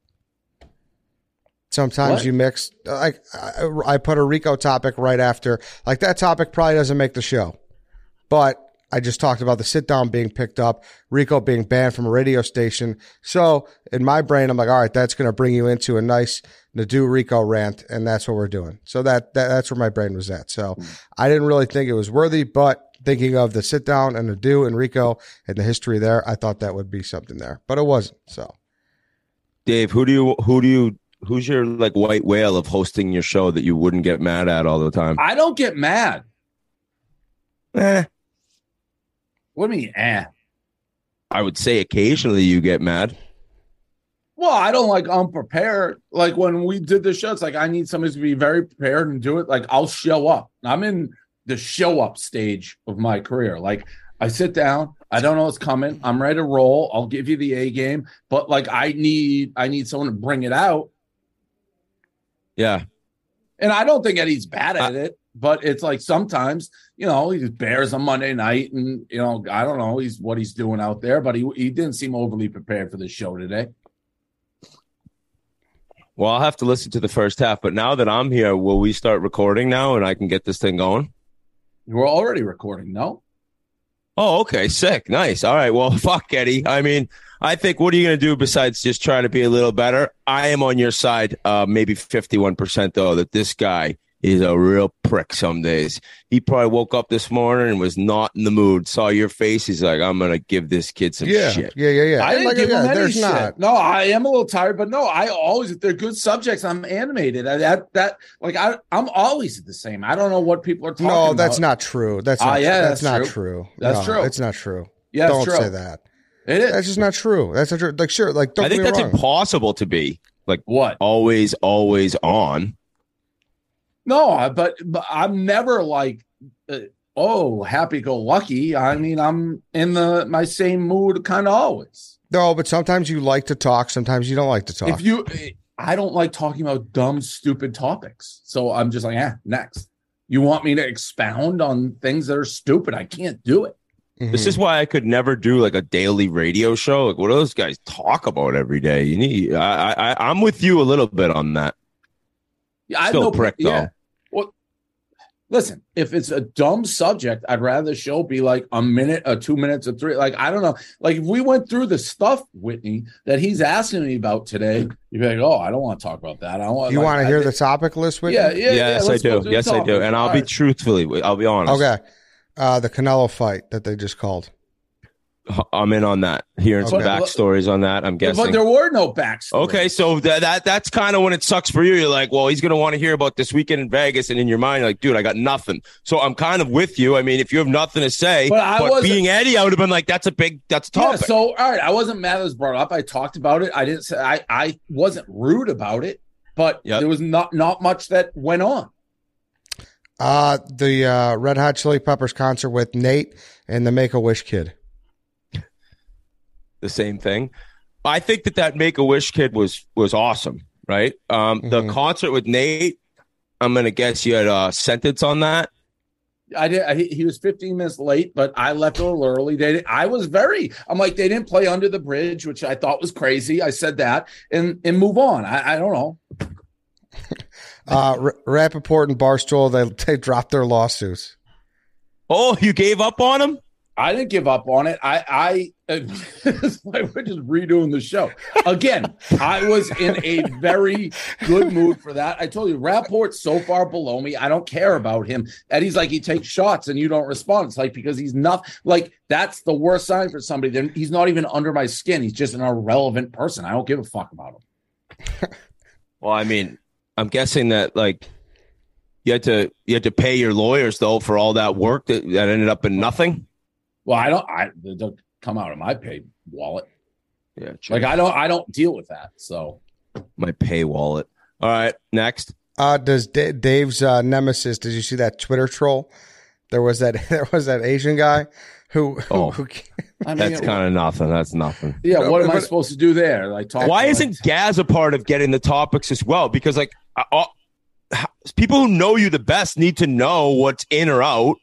Sometimes What? you mix, like I, I put a Rico topic right after, like that topic probably doesn't make the show, but I just talked about the sit down being picked up, Rico being banned from a radio station. So in my brain, I'm like, all right, that's going to bring you into a nice Nadu Rico rant, and that's what we're doing. So that, that that's where my brain was at. So I didn't really think it was worthy, but thinking of the sit down and Nadu and Rico and the history there, I thought that would be something there, but it wasn't. So Dave, who do you who do you who's your like white whale of hosting your show that you wouldn't get mad at all the time? I don't get mad. Eh, What do you mean, eh? I would say occasionally you get mad. Well, I don't like unprepared. Like when we did the show, it's like I need somebody to be very prepared and do it. Like I'll show up. I'm in the show up stage of my career. Like I sit down, I don't know what's coming. I'm ready to roll. I'll give you the A game, but like I need I need someone to bring it out. Yeah. And I don't think Eddie's bad at it, but it's like sometimes, you know, he just bears on Monday night and, you know, I don't know he's what he's doing out there, but he he didn't seem overly prepared for the show today. Well, I'll have to listen to the first half, but now that I'm here, will we start recording now and I can get this thing going? We're already recording, no? Oh, okay. Sick. Nice. All right. Well, fuck, Eddie. I mean, I think what are you going to do besides just trying to be a little better? I am on your side, uh, maybe fifty-one percent, though, that this guy is a real prick some days. He probably woke up this morning and was not in the mood. Saw your face. He's like, I'm going to give this kid some yeah, shit. Yeah, yeah, yeah. I didn't like, give yeah, him any there's shit. not. No, I am a little tired, but no, I always, if they're good subjects, I'm animated. I, that, that, like, I, I'm always the same. I don't know what people are talking about. No, that's about. not true. That's Ah, not, yeah, that's, that's not true. true. That's no, true. It's not true. Yeah, don't true. say that. It is. That's just not true. That's not true. Like, sure, like, don't I think get me that's wrong. impossible to be. Like, What? always, always on. No, but, but I'm never like, uh, oh, happy-go-lucky. I mean, I'm in the my same mood kind of always. No, but sometimes you like to talk. Sometimes you don't like to talk. If you, I don't like talking about dumb, stupid topics. So I'm just like, eh, next. You want me to expound on things that are stupid? I can't do it. Mhm. This is why I could never do like a daily radio show. Like, what do those guys talk about every day? You need. I, I, I'm with you a little bit on that. Yeah, I Still know, prick, yeah. though. Well, listen, if it's a dumb subject, I'd rather the show be like a minute, a two minutes, a three. Like, I don't know. Like, if we went through the stuff, Whitney, that he's asking me about today, you'd be like, oh, I don't want to talk about that. I don't want. You like, want to I hear think- the topic list with Yeah, you? yeah, yeah. yes, I let's go do. through Yes, the I do. topic. And I'll All be right. truthfully. I'll be honest. Okay. Uh, the Canelo fight that they just called. I'm in on that. Hearing some Okay. backstories on that. I'm guessing. But there were no backstories. Okay, so that, that that's kind of when it sucks for you. You're like, well, he's going to want to hear about this weekend in Vegas, and in your mind, you're like, dude, I got nothing. So I'm kind of with you. I mean, if you have nothing to say, But I but wasn't- being Eddie, I would have been like, that's a big, that's a Yeah, topic. so all right, I wasn't mad that it was brought up. I talked about it. I didn't say I, I wasn't rude about it, but Yep. there was not not much that went on. Uh, the uh, Red Hot Chili Peppers concert with Nate and the Make-A-Wish kid. The same thing. I think that that Make-A-Wish kid was was awesome, right? Um, The Mhm. concert with Nate, I'm going to guess you had a sentence on that. I did. I, he was fifteen minutes late, but I left a little early. They, I was very. I'm like they didn't play Under the Bridge, which I thought was crazy. I said that and and move on. I, I don't know. Uh, R- Rappaport and Barstool, they, they dropped their lawsuits. Oh, you gave up on him? I didn't give up on it. I, I, it's like we're just redoing the show again. I was in a very good mood for that. I told you, Rapport's so far below me. I don't care about him. Eddie's like he takes shots and you don't respond. It's like because he's not like that's the worst sign for somebody. Then he's not even under my skin. He's just an irrelevant person. I don't give a fuck about him. Well, I mean, I'm guessing that like you had to you had to pay your lawyers though for all that work that, that ended up in nothing. Well, I don't. I it don't come out of my pay wallet. Yeah, Like I don't. I don't deal with that. So my pay wallet. All right, next. Uh, does D- Dave's uh, nemesis? Did you see that Twitter troll? There was that there was that Asian guy who. who, Oh. who I mean, That's kind of nothing. That's nothing. yeah. What am I But- supposed to do there? Like talk. Why like- isn't Gaz a part of getting the topics as well? Because like uh, uh, people who know you the best need to know what's in or out.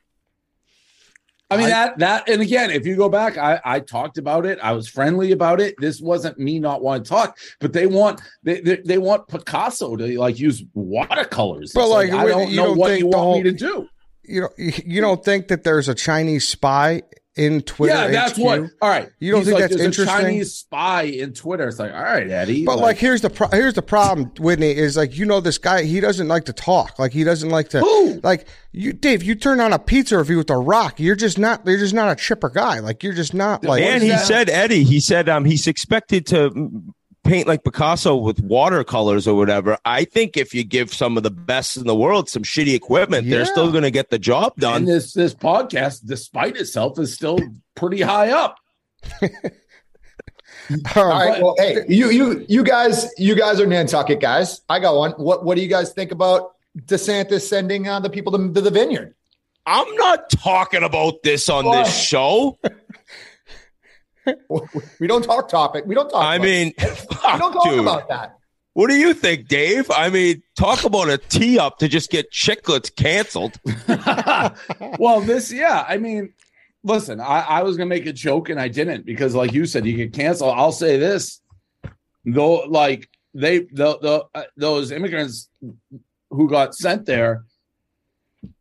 I mean I- that that and again, if you go back, I I talked about it. I was friendly about it. This wasn't me not wanting to talk, but they want they they, they want Picasso to like use watercolors. But, It's like, I wait, don't you know don't what think you the want whole- me to do. you know, you don't think that there's a Chinese spy in Twitter? Yeah, that's H Q? what. All right, You don't He's think like, that's there's interesting? A Chinese spy in Twitter. It's like, all right, Eddie. But like, here's the pro- here's the problem, Whitney, is like you know this guy he doesn't like to talk, like he doesn't like to Who? like you, Dave. You turn on a pizza review with a rock, you're just not you're just not a chipper guy. Like you're just not like. and is he that? said, Eddie, he said um, he's expected to mm, paint like Picasso with watercolors or whatever. I think if you give some of the best in the world some shitty equipment, Yeah. they're still going to get the job and done. this this podcast, despite itself, is still pretty high up. All right. Well, hey, you you you guys you guys are Nantucket guys. I got one. What what do you guys think about DeSantis sending uh, the people to, to the vineyard? I'm not talking about this on Why? this show. We don't talk topic. We don't talk. I about- mean, we fuck, don't talk dude. about that. What do you think, Dave? I mean, talk about a tee up to just get chiclets canceled. Well, this, yeah. I mean, listen, I, I was gonna make a joke and I didn't because, like you said, you could cancel. I'll say this, though, like they the the uh, those immigrants who got sent there.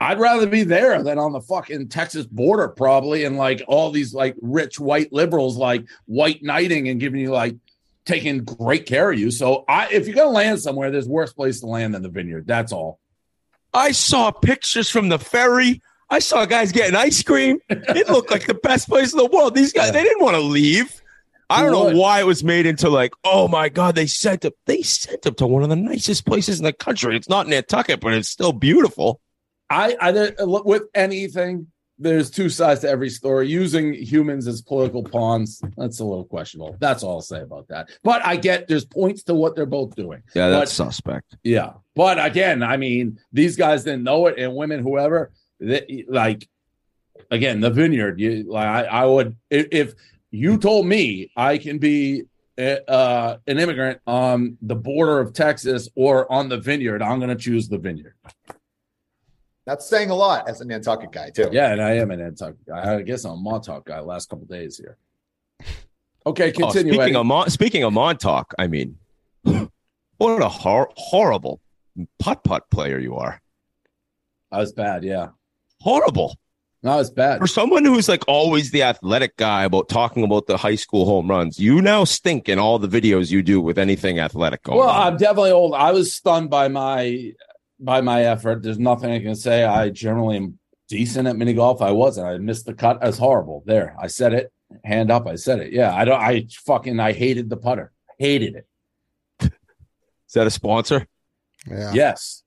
I'd rather be there than on the fucking Texas border, probably, and like all these like rich white liberals like white knighting and giving you like taking great care of you. So I, if you're gonna land somewhere, there's worse place to land than the Vineyard. That's all. I saw pictures from the ferry. I saw guys getting ice cream. It looked like the best place in the world. These guys, yeah. they didn't want to leave. I don't know why it was made into like, oh my God, they sent them. They sent them to one of the nicest places in the country. It's not Nantucket, but it's still beautiful. I, I with anything, there's two sides to every story. Using humans as political pawns, that's a little questionable. That's all I'll say about that. But I get there's points to what they're both doing. Yeah, that's but, suspect. Yeah. But again, I mean, these guys didn't know it, and women, whoever, they, like, again, the Vineyard, you, like, I, I would, if, if you told me I can be uh, an immigrant on the border of Texas or on the Vineyard, I'm going to choose the Vineyard. That's saying a lot as a Nantucket guy, too. Yeah, and I am a Nantucket guy. I guess I'm a Montauk guy last couple of days here. Okay, continue. Oh, speaking, of Mon- speaking of Montauk, I mean, what a hor- horrible putt-putt player you are. I was bad, yeah. Horrible. No, it's bad. For someone who's like always the athletic guy about talking about the high school home runs, you now stink in all the videos you do with anything athletic going well, on. I'm definitely old. I was stunned by my... by my effort. There's nothing I can say. I generally am decent at mini golf. I wasn't. I missed the cut. I was horrible. There. I said it. Hand up. I said it. Yeah. I don't, I fucking, I hated the putter. Hated it. Is that a sponsor? Yeah. Yes.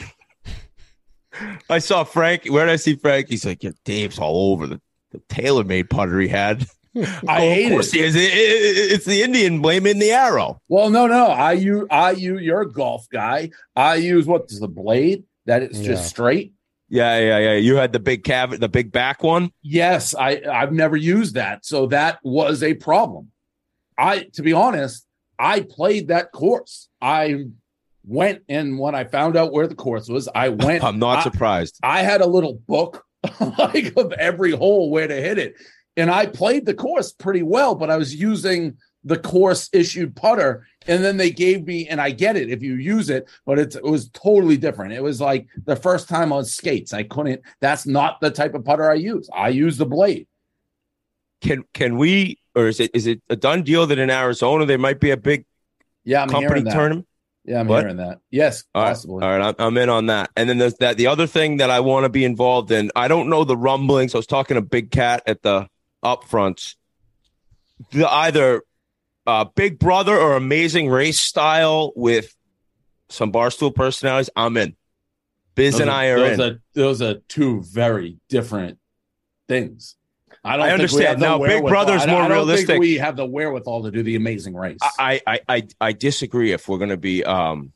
I saw Frank. Where did I see Frank? He's like, yeah, Dave's all over the, the TaylorMade putter he had. I hate it. He is. It, it. It's the Indian blaming the arrow. Well, no, no. I use, I use, you're a golf guy. I use what is the blade that it's just Yeah. straight. Yeah, yeah, yeah. You had the big cav, the big back one. Yes, I, I've never used that. So that was a problem. I, to be honest, I played that course. I went, and when I found out where the course was, I went. I'm not I, surprised. I had a little book like of every hole where to hit it. And I played the course pretty well, but I was using the course issued putter. And then they gave me, and I get it if you use it, but it's, it was totally different. It was like the first time on skates. I couldn't, that's not the type of putter I use. I use the blade. Can can we, or is it is it a done deal that in Arizona there might be a big Yeah, I'm company hearing that. tournament? Yeah, I'm What? hearing that. Yes, All right. possibly. All right, I'm, I'm in on that. And then there's that the other thing that I want to be involved in. I don't know the rumblings. I was talking to Big Cat at the upfronts. The either uh, Big Brother or Amazing Race style with some Barstool personalities. I'm in. Biz Those and are- I are those in. Are, those are two very different things. I don't I think we understand. have the Now, Big wherewithal- Brother's I don't- more I don't realistic. think we have the wherewithal to do the Amazing Race. I, I, I, I disagree if we're going to be. Um,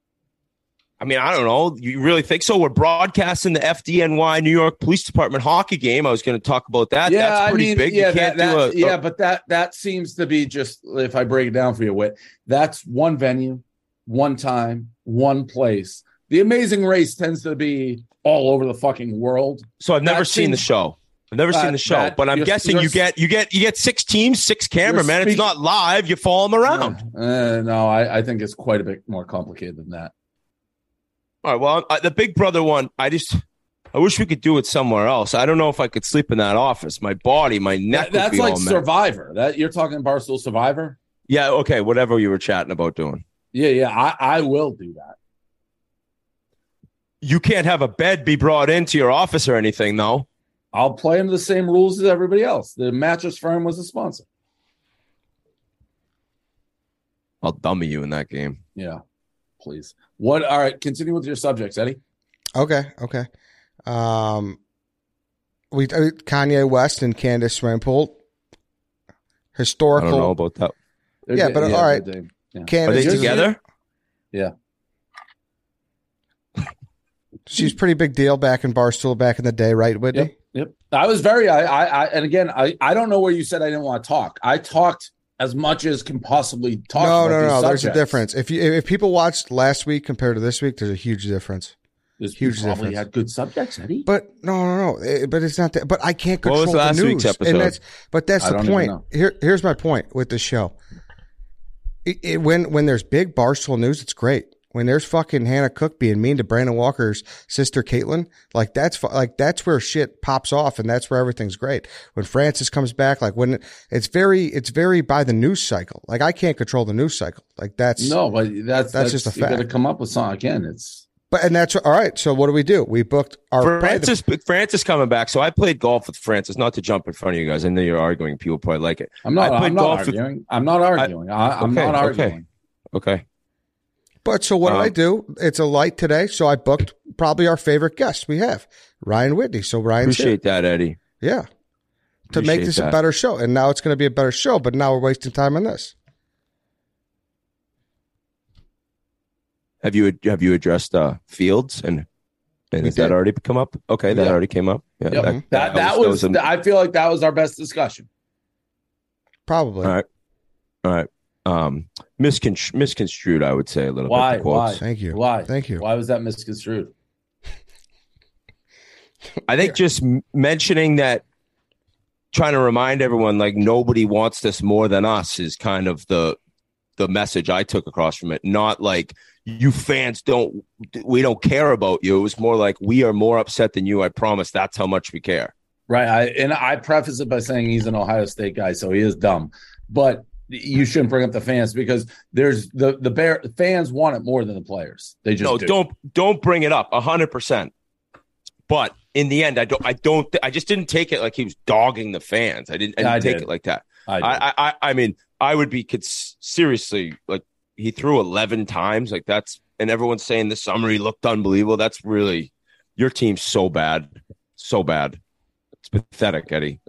I mean, I don't know. You really think so? We're broadcasting the F D N Y New York Police Department hockey game. I was going to talk about that. yeah, That's pretty I mean, big. yeah, you can't that, that, do a, yeah, a but that that seems to be just, if I break it down for you, Whit, that's one venue, one time, one place. The Amazing Race tends to be all over the fucking world. So I've never that seen the seems- show. I've never that- seen the show, that- but I'm you're- guessing you're- you get you get you get six teams, six cameramen. It's speak- not live. You follow them around. Uh, no, I, I think it's quite a bit more complicated than that. All right. Well, I, the Big Brother one, I just I wish we could do it somewhere else. I don't know if I could sleep in that office. My body, my neck. That- that's would be like all mad. Survivor. That you're talking Barstool Survivor. Yeah. Okay. Whatever you were chatting about doing. Yeah, yeah, I, I will do that. You can't have a bed be brought into your office or anything, though. I'll play under the same rules as everybody else. The mattress firm was a sponsor. I'll dummy you in that game. Yeah, please. What? All right, continue with your subjects, Eddie. Okay, okay. Um, we uh, Kanye West and Candace Rampol. I Historical. don't know about that. They're Yeah, da- but all right. they're da- yeah. Are Candace they is- together? Yeah. She's a pretty big deal back in Barstool back in the day, right, Whitney? Yep. Yep. I was very. I. I. I and again, I. I don't know where you said I didn't want to talk. I talked as much as can possibly talk. No, about no, these no. There's a subjects. difference. If you if people watched last week compared to this week, there's a huge difference. There's Huge probably difference. had good subjects, Eddie. But no, no, no. Eh, But it's not that. But I can't What control was last the news. week's episode? And that's, but that's I the don't even point. know. Here, here's my point with the show. It, it, when when there's big Barstool news, it's great. when there's fucking Hannah Cook being mean to Brandon Walker's sister Caitlin, like that's fu- like that's where shit pops off, and that's where everything's great. When Francis comes back, like when it, it's very it's very by the news cycle. Like I can't control the news cycle. Like that's no, but that's that's, that's just a fact. You got to come up with something again. It's but and that's all right. So what do we do? We booked our Francis. The, Francis coming back. So I played golf with Francis. Not to jump in front of you guys. I know you're arguing. People probably like it. I'm not. I I'm not arguing. With, I'm not arguing. I, I'm okay, not arguing. Okay. Okay. But so what um, did I do? It's a light today, so I booked probably our favorite guest we have, Ryan Whitney. So Ryan's appreciate here. that, Eddie. Yeah, to appreciate make this that. a better show, and now it's going to be a better show. But now we're wasting time on this. Have you have you addressed uh, Fields and and has that already come up? Okay, that yeah. already came up. Yeah, yep. that, that, that, that was. was an, I feel like that was our best discussion. Probably. All right. All right. Um, miscon- misconstrued, I would say a little Why? bit. Why? Why? Thank you. Why? Thank you. Why was that misconstrued? I think just m- mentioning that, trying to remind everyone like nobody wants this more than us is kind of the the message I took across from it. Not like you fans don't, we don't care about you. It was more like we are more upset than you. I promise. That's how much we care. Right. I, and I preface it by saying he's an Ohio State guy, so he is dumb. But you shouldn't bring up the fans because there's the the Bear fans want it more than the players. They just no, do. don't don't bring it up. A hundred percent. But in the end, I don't. I don't. I just didn't take it like he was dogging the fans. I didn't. I didn't I take did. it like that. I, I, I. I mean, I would be cons- seriously like he threw eleven times. Like that's and everyone's saying this summer he looked unbelievable. That's really your team's so bad, so bad. It's pathetic, Eddie.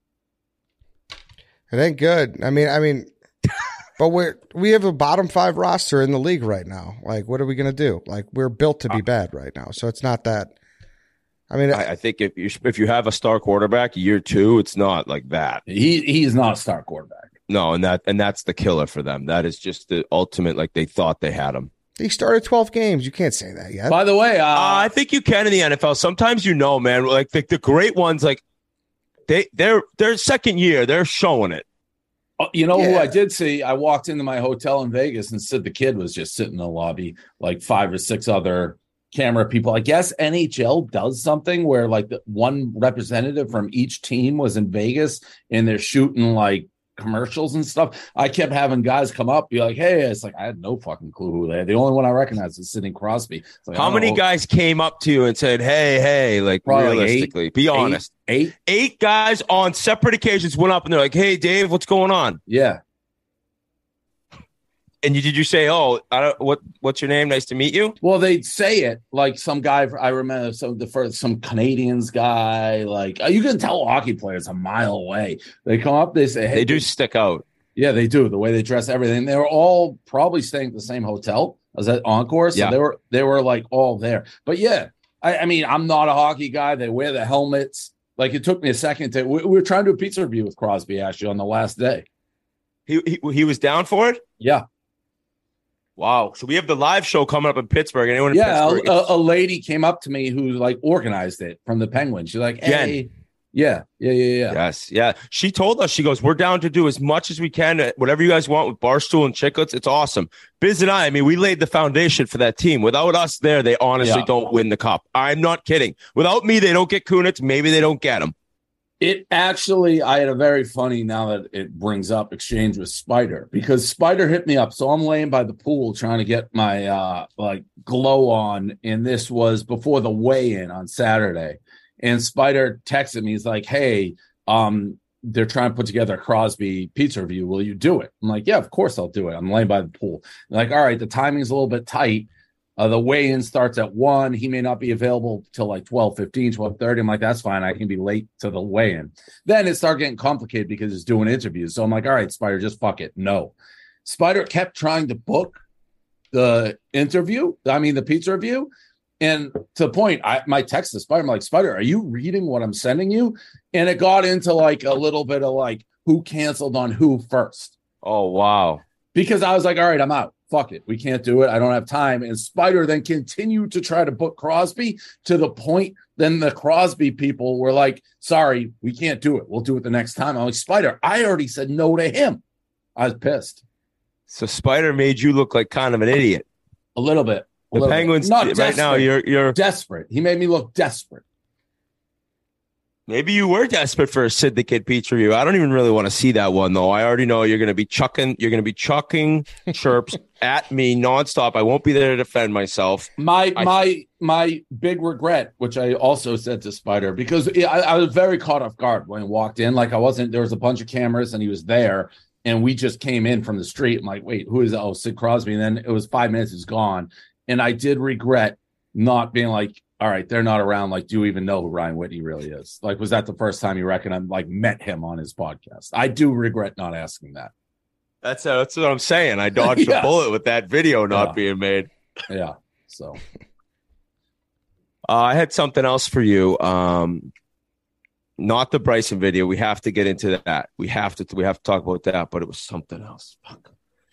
It ain't good. I mean, I mean, but we're we have a bottom five roster in the league right now. Like, what are we gonna do? Like, we're built to be bad right now. So it's not that. I mean, I, I think if you if you have a star quarterback year two, it's not like that. He he is not a star quarterback. No, and that and that's the killer for them. That is just the ultimate. Like they thought they had him. he started twelve games. You can't say that yet. By the way, uh, uh, I think you can in the N F L. Sometimes you know, man. Like the, the great ones, like they they're their second year, they're showing it. You know yeah. who I did see? I walked into my hotel in Vegas and said the kid was just sitting in the lobby, like five or six other camera people. I guess N H L does something where like the one representative from each team was in Vegas and they're shooting like commercials and stuff. I kept having guys come up, be like, "Hey," it's like I had no fucking clue who they are. The only one I recognized is Sidney Crosby. Like, How many know. guys came up to you and said, "Hey, hey," like Probably realistically, eight, be honest, eight, eight, eight guys on separate occasions went up and they're like, "Hey, Dave, what's going on?" yeah. And you did you say, "Oh, I don't, what what's your name? Nice to meet you." Well, they'd say it like some guy. I remember some the first some Canadians guy. Like you can tell hockey players a mile away. They come up, they say, "Hey," They do stick out. Yeah, they do. The way they dress, everything. They were all probably staying at the same hotel. I was at Encore, so Yeah. they were they were like all there. But yeah, I, I mean, I'm not a hockey guy. They wear the helmets. Like it took me a second to. We, we were trying to do a pizza review with Crosby actually on the last day. He he, he was down for it. Yeah, Wow. So we have the live show coming up in Pittsburgh. Anyone in yeah. Pittsburgh? A, a lady came up to me who like organized it from the Penguins. She's like, "Hey, yeah, yeah, yeah, yeah." Yes. Yeah. She told us, she goes, "We're down to do as much as we can. Whatever you guys want with Barstool and Chicklets. It's awesome." Biz and I, I mean, we laid the foundation for that team. Without us there, they honestly Yeah. don't win the cup. I'm not kidding. Without me, they don't get Kunitz. Maybe they don't get him. It actually, I had a very funny, now that it brings up, exchange with Spider, because Spider hit me up. So I'm laying by the pool trying to get my uh, like glow on. And this was before the weigh-in on Saturday. And Spider texted me. He's like, "Hey, um, they're trying to put together a Crosby pizza review. Will you do it?" I'm like, "Yeah, of course I'll do it." I'm laying by the pool. They're like, "All right, the timing's a little bit tight. Uh, the weigh-in starts at one. He may not be available till like twelve fifteen, twelve thirty. I'm like, "That's fine. I can be late to the weigh-in." Then it started getting complicated because it's doing interviews. So I'm like, "All right, Spider, just fuck it." No. Spider kept trying to book the interview. I mean, the pizza review. And to the point, I my text to Spider, I'm like, "Spider, are you reading what I'm sending you?" And it got into like a little bit of like who canceled on who first. Oh, wow. Because I was like, "All right, I'm out. Fuck it. We can't do it. I don't have time." And Spider then continued to try to book Crosby to the point then the Crosby people were like, "Sorry, we can't do it. We'll do it the next time." I'm like, "Spider, I already said no to him." I was pissed. So Spider made you look like kind of an idiot. A little bit. A The little Penguins bit. Not right desperate. now, you're you're desperate. He made me look desperate. maybe you were desperate for a Sid the Kid Peach review. I don't even really want to see that one though. I already know you're going to be chucking. You're going to be chucking chirps at me nonstop. I won't be there to defend myself. My I, my my big regret, which I also said to Spider, because I, I was very caught off guard when he walked in. Like I wasn't. There was a bunch of cameras, and he was there, and we just came in from the street. I'm like, wait, who is that? Oh, Sid Crosby. And then it was five minutes. He's gone, and I did regret not being like, all right, they're not around. Like, do you even know who Ryan Whitney really is? Like, was that the first time you reckon I like met him on his podcast? I do regret not asking that. that's uh, that's what I'm saying. I dodged Yeah. a bullet with that video not Yeah. being made. Yeah. So Uh, I had something else for you. Um, not the Bryson video. We have to get into that. We have to. We have to talk about that. But it was something else. Fuck.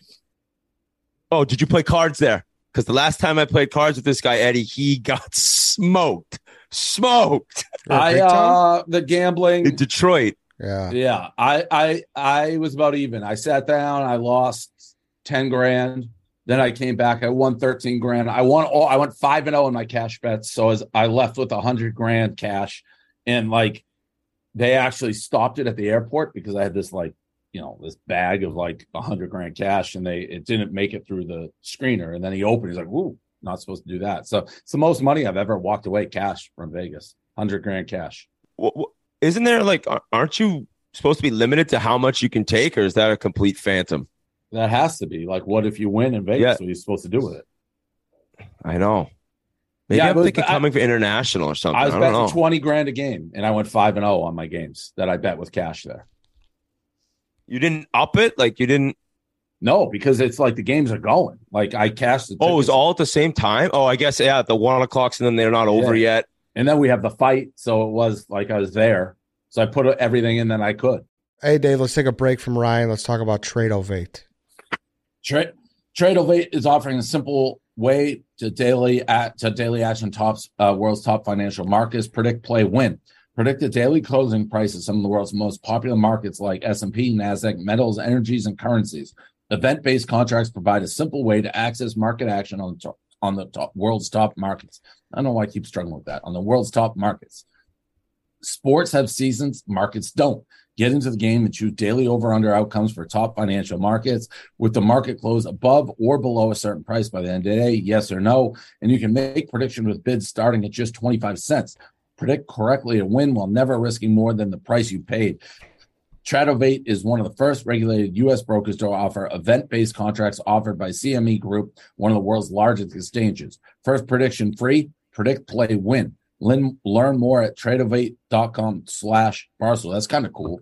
Oh, did you play cards there? Because the last time I played cards with this guy Eddie, he got smoked, smoked I big time? uh the gambling. in Detroit. Yeah. Yeah, I I I was about even. I sat down, I lost ten grand. Then I came back, I won thirteen grand. I won all I went five and oh in my cash bets. So as I left with a hundred grand cash, and like they actually stopped it at the airport because I had this like, you know, this bag of like a hundred grand cash, and they it didn't make it through the screener. And then he opened, he's like, "Ooh, not supposed to do that." So it's the most money I've ever walked away cash from Vegas. Hundred grand cash. Wh- wh- Isn't there like, ar- aren't you supposed to be limited to how much you can take, or is that a complete phantom? That has to be like, what if you win in Vegas? Yeah. What are you supposed to do with it? I know. Maybe Yeah, I'm but thinking I- coming for international or something. I I, was don't betting know. twenty grand a game, and I went five and zero on my games that I bet with cash there. You didn't up it, like you didn't. No, because it's like the games are going. Like I cashed the Oh, it was tickets, all at the same time. Oh, I guess yeah. The one o'clocks and then they're not over Yeah. yet. and then we have the fight. So it was like I was there. So I put everything in that I could. Hey, Dave, let's take a break from Ryan. Let's talk about Trade Ovate. Trade Trade Ovate is offering a simple way to daily at to daily action tops uh, world's top financial markets. Predict, play, win. Predict the daily closing price of some of the world's most popular markets like S and P, Nasdaq, metals, energies, and currencies. Event-based contracts provide a simple way to access market action on the top, on the top, world's top markets. I don't know why I keep struggling with that. On the world's top markets. Sports have seasons, markets don't. Get into the game and choose daily over-under outcomes for top financial markets with the market close above or below a certain price by the end of the day, yes or no. And you can make predictions with bids starting at just twenty-five cents. Predict correctly to win while never risking more than the price you paid. Tradovate is one of the first regulated U S brokers to offer event-based contracts offered by C M E Group, one of the world's largest exchanges. First prediction free, predict, play, win. Learn, learn more at tradeovate.com slash Barstool. That's kind of cool.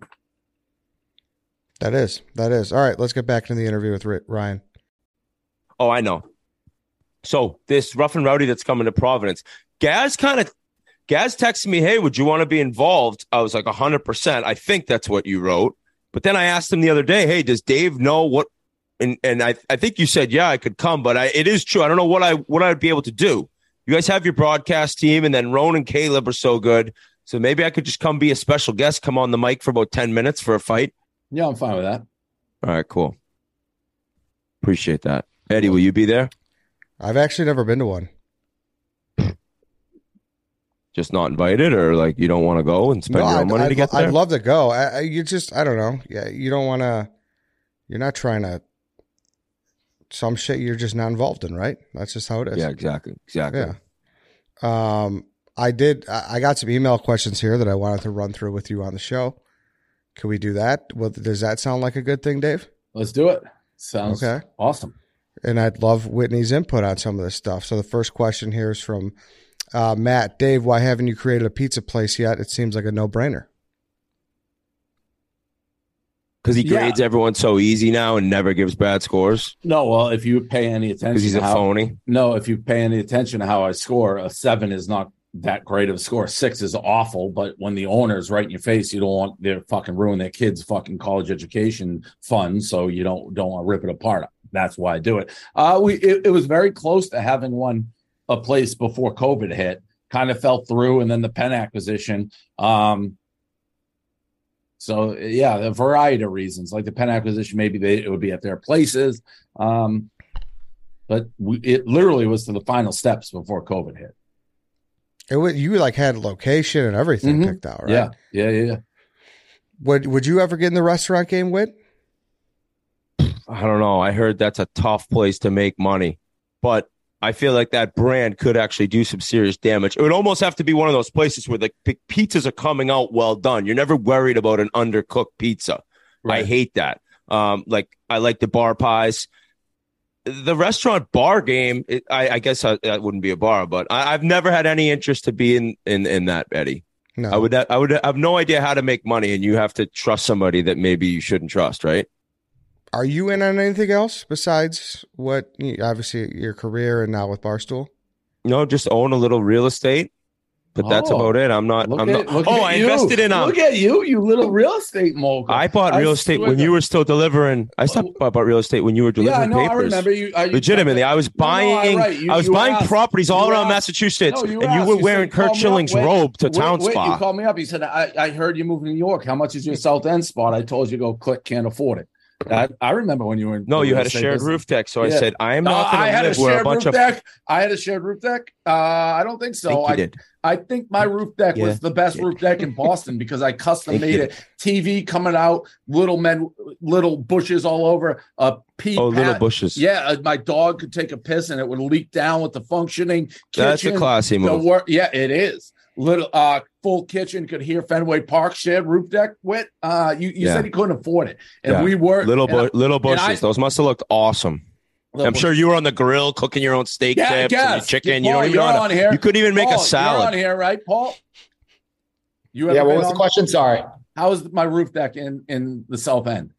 That is. That is. All right, let's get back into the interview with Ri- Ryan. Oh, I know. So this rough and rowdy that's coming to Providence, Gaz kind of, Gaz texted me, hey, would you want to be involved? I was like, one hundred percent. I think that's what you wrote. But then I asked him the other day, hey, does Dave know what, and, and I, I think you said, yeah, I could come, but I, it is true. I don't know what I, what I'd be able to do. You guys have your broadcast team, and then Roan and Caleb are so good. So maybe I could just come be a special guest, come on the mic for about ten minutes for a fight. Yeah, I'm fine with that. All right, cool. Appreciate that. Eddie, will you be there? I've actually never been to one. Just not invited, or like you don't want to go and spend No, your own I'd, money I'd, to get there? I'd love to go. I, I, you just, I don't know. Yeah, you don't want to. You're not trying to. Some shit you're just not involved in, right? That's just how it is. Yeah, exactly. Exactly. Yeah. Um, I did. I I got some email questions here that I wanted to run through with you on the show. Can we do that? Well, does that sound like a good thing, Dave? Let's do it. Sounds Okay. awesome. And I'd love Whitney's input on some of this stuff. So the first question here is from uh, Matt. Dave, why haven't you created a pizza place yet? It seems like a no-brainer. Because he Yeah. grades everyone so easy now and never gives bad scores. No, well, if you pay any attention Because he's to a how, phony. no, if you pay any attention to how I score, a seven is not that great of a score. Six is awful, but when the owner's right in your face, you don't want their fucking ruin their kids' fucking college education fund, so you don't don't want to rip it apart. That's why I do it. Uh, we it, it was very close to having one a place before COVID hit. Kind of fell through, and then the Penn acquisition. Um, so yeah, a variety of reasons. Like the Penn acquisition, maybe they it would be at their places. Um, but we, it literally was to the final steps before COVID hit. It would, you like had location and everything Mhm. picked out, right? Yeah, yeah, yeah, yeah. Would Would you ever get in the restaurant game, Whit? I don't know. I heard that's a tough place to make money, but I feel like that brand could actually do some serious damage. It would almost have to be one of those places where the p- pizzas are coming out well done. You're never worried about an undercooked pizza. Right. I hate that. Um, like I like the bar pies. The restaurant bar game, it, I, I guess I, that wouldn't be a bar, but I, I've never had any interest to be in in, in that, Eddie. No. I would I would have no idea how to make money, and you have to trust somebody that maybe you shouldn't trust, right? Are you in on anything else besides what, obviously, your career and now with Barstool? No, just own a little real estate, but that's Oh, about it. I'm not. Look I'm at, not. look Oh, at I you. invested in. Um, Look at you, you little real estate mogul. I bought real I estate swear when to- you were still delivering. I stopped I bought real estate when you were Yeah, I delivering know. I papers. remember you. Uh, you Legitimately, I was No, no, buying. right. You- I was you buying asked- properties all you around asked- Massachusetts, No, you and you asked. were You wearing said, call Kurt me up. Schilling's Wait, robe to wait, Town wait, Spa. You called me up. He said, I, I heard you moving to New York. How much is your South End spot? I told you to go click, can't afford it. I, I remember when you were in No, the you real had a estate shared business. roof deck, so I Yeah. said I am Uh, not going I to had a live where a shared bunch roof of. deck. I had a shared roof deck. Uh, I don't think I so. think you I, did. I think my roof deck Yeah. was the best Yeah. roof deck in Boston because I custom Think made you it. T V coming out, little men, little bushes all over. A pea Oh, little pat- bushes. Yeah, uh, my dog could take a piss and it would leak down with the functioning kitchen. That's a classy The move. work, yeah, it is. Little uh full kitchen, could hear Fenway Park, shared roof deck with. Uh you, you Yeah. said he couldn't afford it. And Yeah. we were Little and I- bu- little bushes. I- Those must have looked awesome. little I'm sure you were on the grill cooking your own steak Yeah, tips and your yes. chicken. Yeah, you Paul, don't even you're know how on to, here. You couldn't even make Paul, a You're salad. on here, right, Paul? You ever Yeah, what been was the on- question? Sorry. How was my roof deck in in the South End?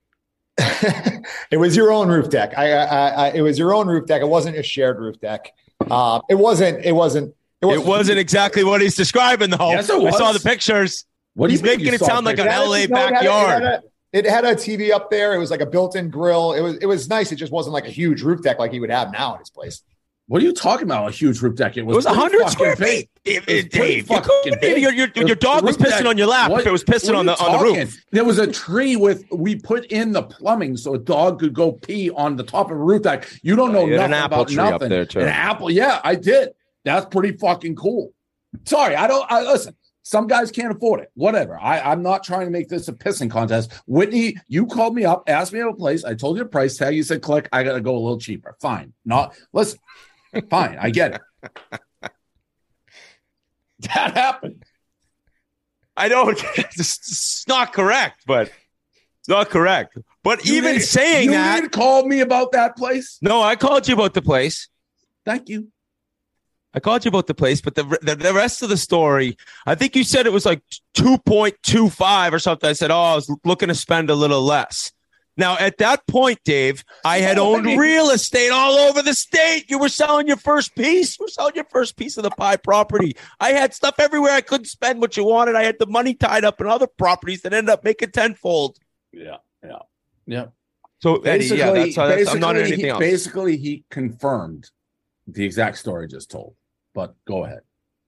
It was your own roof deck. I, I, I, it was your own roof deck. It wasn't a shared roof deck. Um, it wasn't. It wasn't. It wasn't exactly what he's describing, though. Yes, it I saw was. the pictures. What do He's you mean making you it saw sound like an pictures? L A No, it had a- backyard. It had, a, it had a T V up there. It was like a built-in grill. It was. It was nice. It just wasn't like a huge roof deck like he would have now in his place. What are you talking about? A huge roof deck? It It was, was pretty 100 fucking square big. feet. It- It was it- pretty Dave, you fucking couldn't- big. your, your, The- your dog the was roof pissing deck- on your lap what- if it was what pissing are on you the on the roof. talking? There was a tree with we put in the plumbing so a dog could go pee on the top of a roof deck. You don't know You had an nothing apple about tree up nothing. there, too. An apple, yeah, I did. That's pretty fucking cool. Sorry, I don't. I, listen, some guys can't afford it. Whatever. I, I'm not trying to make this a pissing contest. Whitney, you called me up, asked me about a place. I told you the price tag. You said, "Click." I got to go a little cheaper. Fine. Not listen. Fine. I get it. That happened. I don't. It's, it's not correct, but it's not correct. But You even didn't- saying you that, didn't call me about that place. no, I called you about the place. Thank you. I called you about the place, but the, the the rest of the story, I think you said it was like two point two five or something. I said, oh, I was looking to spend a little less. Now, at that point, Dave, I had Oh, owned I mean- real estate all over the state. You were selling your first piece. You were selling your first piece of the pie property. I had stuff everywhere. I couldn't spend what you wanted. I had the money tied up in other properties that ended up making tenfold. Yeah. Yeah. Yeah. So, Eddie, yeah, that's, how, that's I'm not basically, anything he, else. Basically, he confirmed the exact story I just told. But go ahead.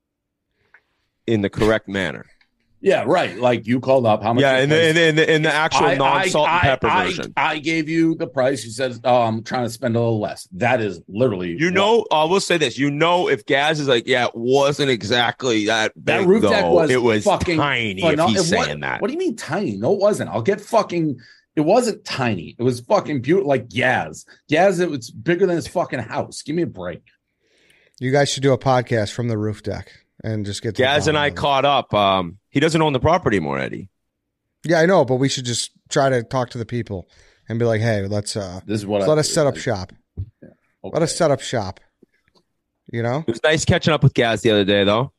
In the correct manner. Yeah, right. Like you called up. How much? Yeah, your in the, place- in the in the in the actual I- non-salt I- and pepper I, version. I, I gave you the price. You said, "Oh, I'm trying to spend a little less." That is literally You what- know, I will say this. You know, if Gaz is like, yeah, it wasn't exactly that big, that roof deck though. was it was fucking tiny phenom- if he's it wa- saying that. What do you mean tiny? No, it wasn't. I'll get fucking. It wasn't tiny. It was fucking beautiful, like Gaz. Gaz, it was bigger than his fucking house. Give me a break. You guys should do a podcast from the roof deck and just get to the Gaz and bottom I of it. caught up. Um, he doesn't own the property anymore, Eddie. Yeah, I know, but we should just try to talk to the people and be like, hey, let's uh This is what. let I us do. set up I- shop. Okay. Let us set up shop. You know? It was nice catching up with Gaz the other day, though.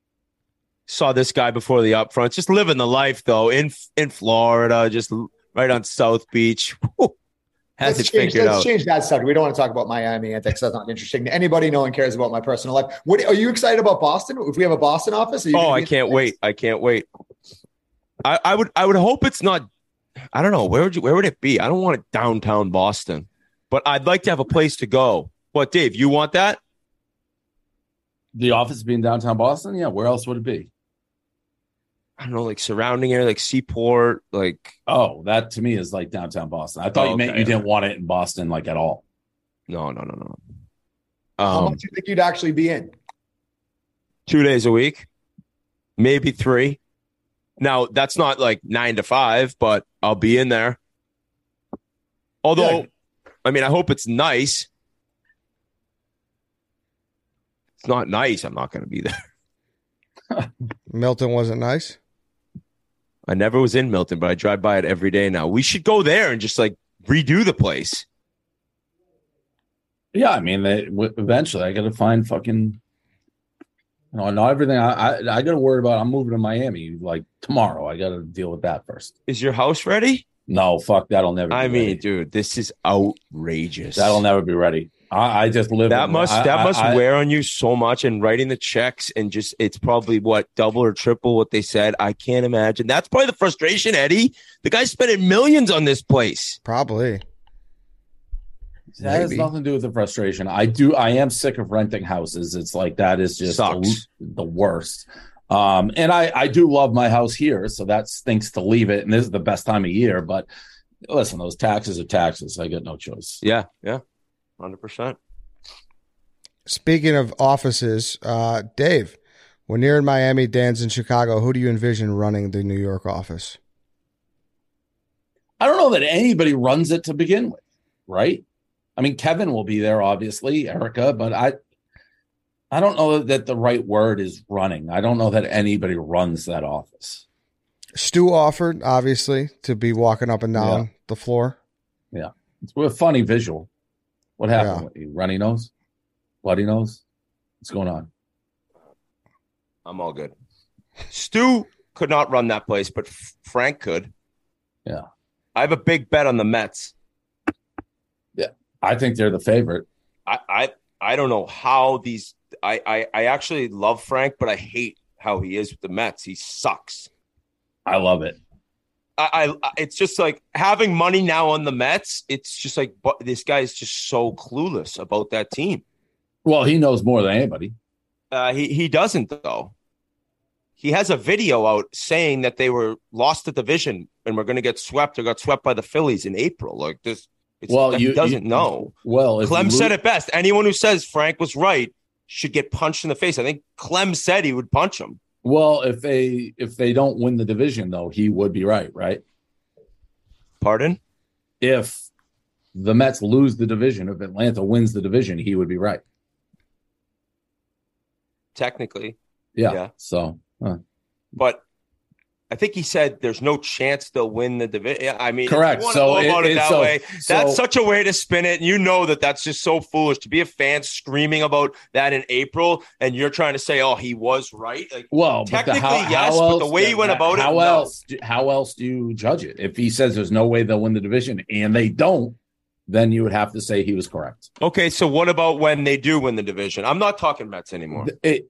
Saw this guy before the upfront, just living the life, though, in in Florida, just right on South Beach. Whew. Has Let's it change, figured let's out. change that subject. We don't want to talk about Miami antics. That's not interesting to anybody. No one cares about my personal life. What are you excited about Boston? If we have a Boston office? Are you Oh, gonna I be in can't the wait! I can't wait. I, I would I would hope it's not. I don't know where would you where would it be? I don't want it downtown Boston, but I'd like to have a place to go. What, Dave? You want that? The office being downtown Boston? Yeah, where else would it be? I don't know, like surrounding area, like Seaport, like Oh, that to me is like downtown Boston. I thought Oh, you meant okay. you didn't want it in Boston like at all. no, no, no, no. How Um, much do you think you'd actually be in? two days a week, maybe three. Now, that's not like nine to five, but I'll be in there. Although, Yeah. I mean, I hope it's nice. It's not nice. I'm not going to be there. Milton wasn't nice. I never was in Milton, but I drive by it every day now. We should go there and just like redo the place. Yeah, I mean, they, w- eventually I got to find fucking. You know, not everything. I I, I got to worry about. I'm moving to Miami like tomorrow. I got to deal with that first. Is your house ready? No, fuck, that'll never. Be I mean, ready. dude, this is outrageous. That'll never be ready. I, I just live. That in, must I, that I, must I, wear on you so much, and writing the checks and just it's probably what double or triple what they said. I can't imagine. That's probably the frustration, Eddie. The guy's spending millions on this place. Probably. That has Maybe. nothing to do with the frustration. I do. I am sick of renting houses. It's like that is just Sucks. the, the worst. Um, and I, I do love my house here, so that stinks to leave it. And this is the best time of year. But listen, those taxes are taxes. I got no choice. Yeah, yeah, hundred percent. Speaking of offices, uh, Dave, when you're in Miami, Dan's in Chicago, who do you envision running the New York office? I don't know that anybody runs it to begin with, right? I mean, Kevin will be there, obviously, Erica, but I, I don't know that the right word is running. I don't know that anybody runs that office. Stu offered, obviously, to be walking up and down Yeah. the floor. Yeah, it's a funny visual. What happened? Yeah. Runny nose, bloody nose. What's going on? I'm all good. Stu could not run that place, but F- Frank could. Yeah, I have a big bet on the Mets. I think they're the favorite. I, I, I don't know how these. I, I, I actually love Frank, but I hate how he is with the Mets. He sucks. I love it. I, I it's just like having money now on the Mets. It's just like but this guy is just so clueless about that team. Well, he knows more than anybody. Uh, he he doesn't though. He has a video out saying that they were lost the division and we're going to get swept or got swept by the Phillies in April. Like this. It's, Well, he you doesn't you, know. Well, Clem lose, said it best. Anyone who says Frank was right should get punched in the face. I think Clem said he would punch him. Well, if they if they don't win the division, though, he would be right, right? Pardon? If the Mets lose the division, if Atlanta wins the division, he would be right. Technically. Yeah. Yeah. So, huh. But I think he said there's no chance they'll win the division. I mean, correct. If you want So to go about it, it, it that so, way. so, That's such a way to spin it. And you know that that's just so foolish to be a fan screaming about that in April. And you're trying to say, oh, he was right. Like, well, technically, but the, how, yes, how but the way he went about how it, else? No. How else do you judge it? If he says there's no way they'll win the division and they don't, then you would have to say he was correct. Okay, so what about when they do win the division? I'm not talking Mets anymore. It,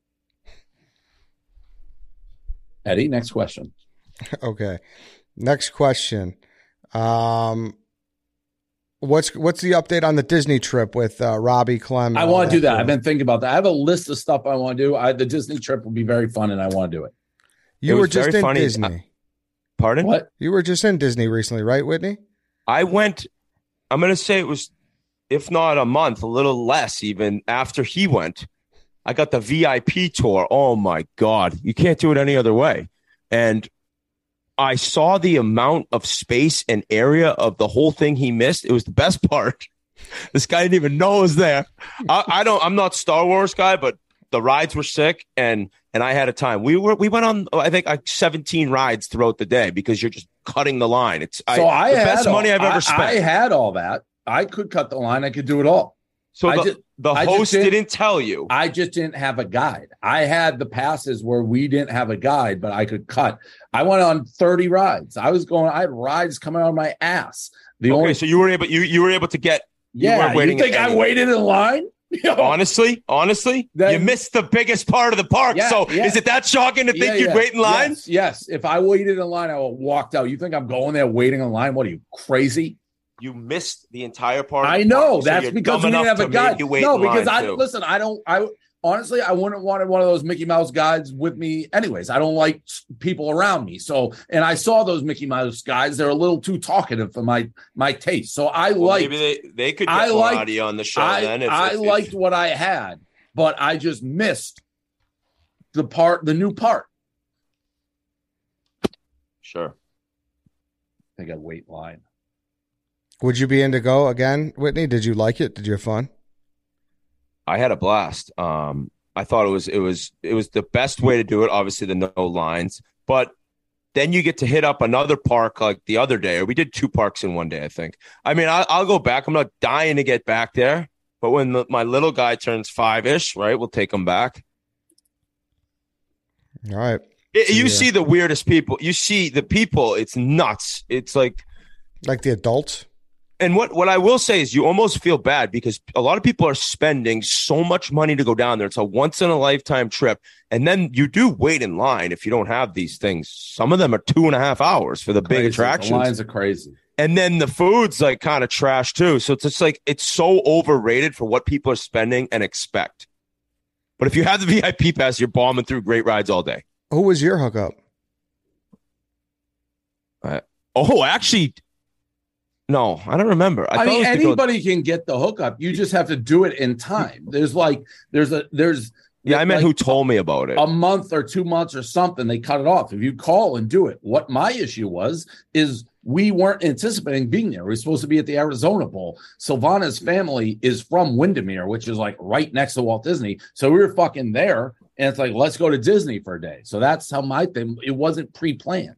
Eddie, next question. Okay. Next question. Um, what's what's the update on the Disney trip with uh, Robbie Clem? I want to do that. Crew? I've been thinking about that. I have a list of stuff I want to do. I, the Disney trip will be very fun, and I want to do it. You It were was just very in funny. Disney. I- Pardon? What? You were just in Disney recently, right, Whitney? I went, I'm going to say it was, if not a month, a little less even after he went. I got the V I P tour. Oh, my God. You can't do it any other way. And I saw the amount of space and area of the whole thing he missed. It was the best part. This guy didn't even know it was there. I, I don't, I'm not Star Wars guy, but the rides were sick and and I had a time. We were we went on I think like seventeen rides throughout the day because you're just cutting the line. It's So I, I the had best all, money I've ever I, spent. I had all that. I could cut the line. I could do it all. so I the, just- the I just host didn't- didn't tell you. I just didn't have a guide. I had the passes where we didn't have a guide, but I could cut. I went on thirty rides. I was going. I had rides coming out of my ass. The okay, only so you were able you you were able to get you yeah. weren't You, waiting think in I any- waited in line? Yo, honestly, honestly, Then- you missed the biggest part of the park. Yeah, so yeah. is it that shocking to think Yeah, you'd yeah. wait in line? Yes, yes. If I waited in line, I would have walked out. You think I'm going there waiting in line? What are you, crazy? You missed the entire part. Of the I know. park, so that's you're because dumb we didn't enough have a to make guide. you wait No, in because line, I too. listen. I don't. I honestly, I wouldn't want one of those Mickey Mouse guys with me anyways. I don't like people around me. So, and I saw those Mickey Mouse guys. They're a little too talkative for my my taste. So I well, like. Maybe they, they could get I more liked, audio on the show I, then. If, I if, liked if, what I had, but I just missed the part, the new part. Sure. I think I wait line. Would you be in to go again, Whitney? Did you like it? Did you have fun? I had a blast. Um, I thought it was it was it was the best way to do it. Obviously, the no lines, but then you get to hit up another park like the other day, or we did two parks in one day. I think. I mean, I, I'll go back. I'm not dying to get back there, but when the, my little guy turns five ish, right, we'll take him back. All right. It, so, you yeah. see the weirdest people. You see the people. It's nuts. It's like like the adults. And what, what I will say is you almost feel bad because a lot of people are spending so much money to go down there. It's a once in a lifetime trip. And then you do wait in line if you don't have these things. Some of them are two and a half hours for the Crazy. big attractions. The lines are crazy. And then the food's like kind of trash too. So it's just like, it's so overrated for what people are spending and expect. But if you have the V I P pass, you're bombing through great rides all day. Who was your hookup? Uh, oh, actually, no, I don't remember. I, I mean, anybody go- can get the hookup. You just have to do it in time. There's like, there's a, there's, yeah, I meant like who told me about it. A month or two months or something, they cut it off. If you call and do it. What my issue was is we weren't anticipating being there. We were supposed to be at the Arizona Bowl. Silvana's family is from Windermere, which is like right next to Walt Disney. So we were fucking there. And it's like, let's go to Disney for a day. So that's how my thing, it wasn't pre-planned.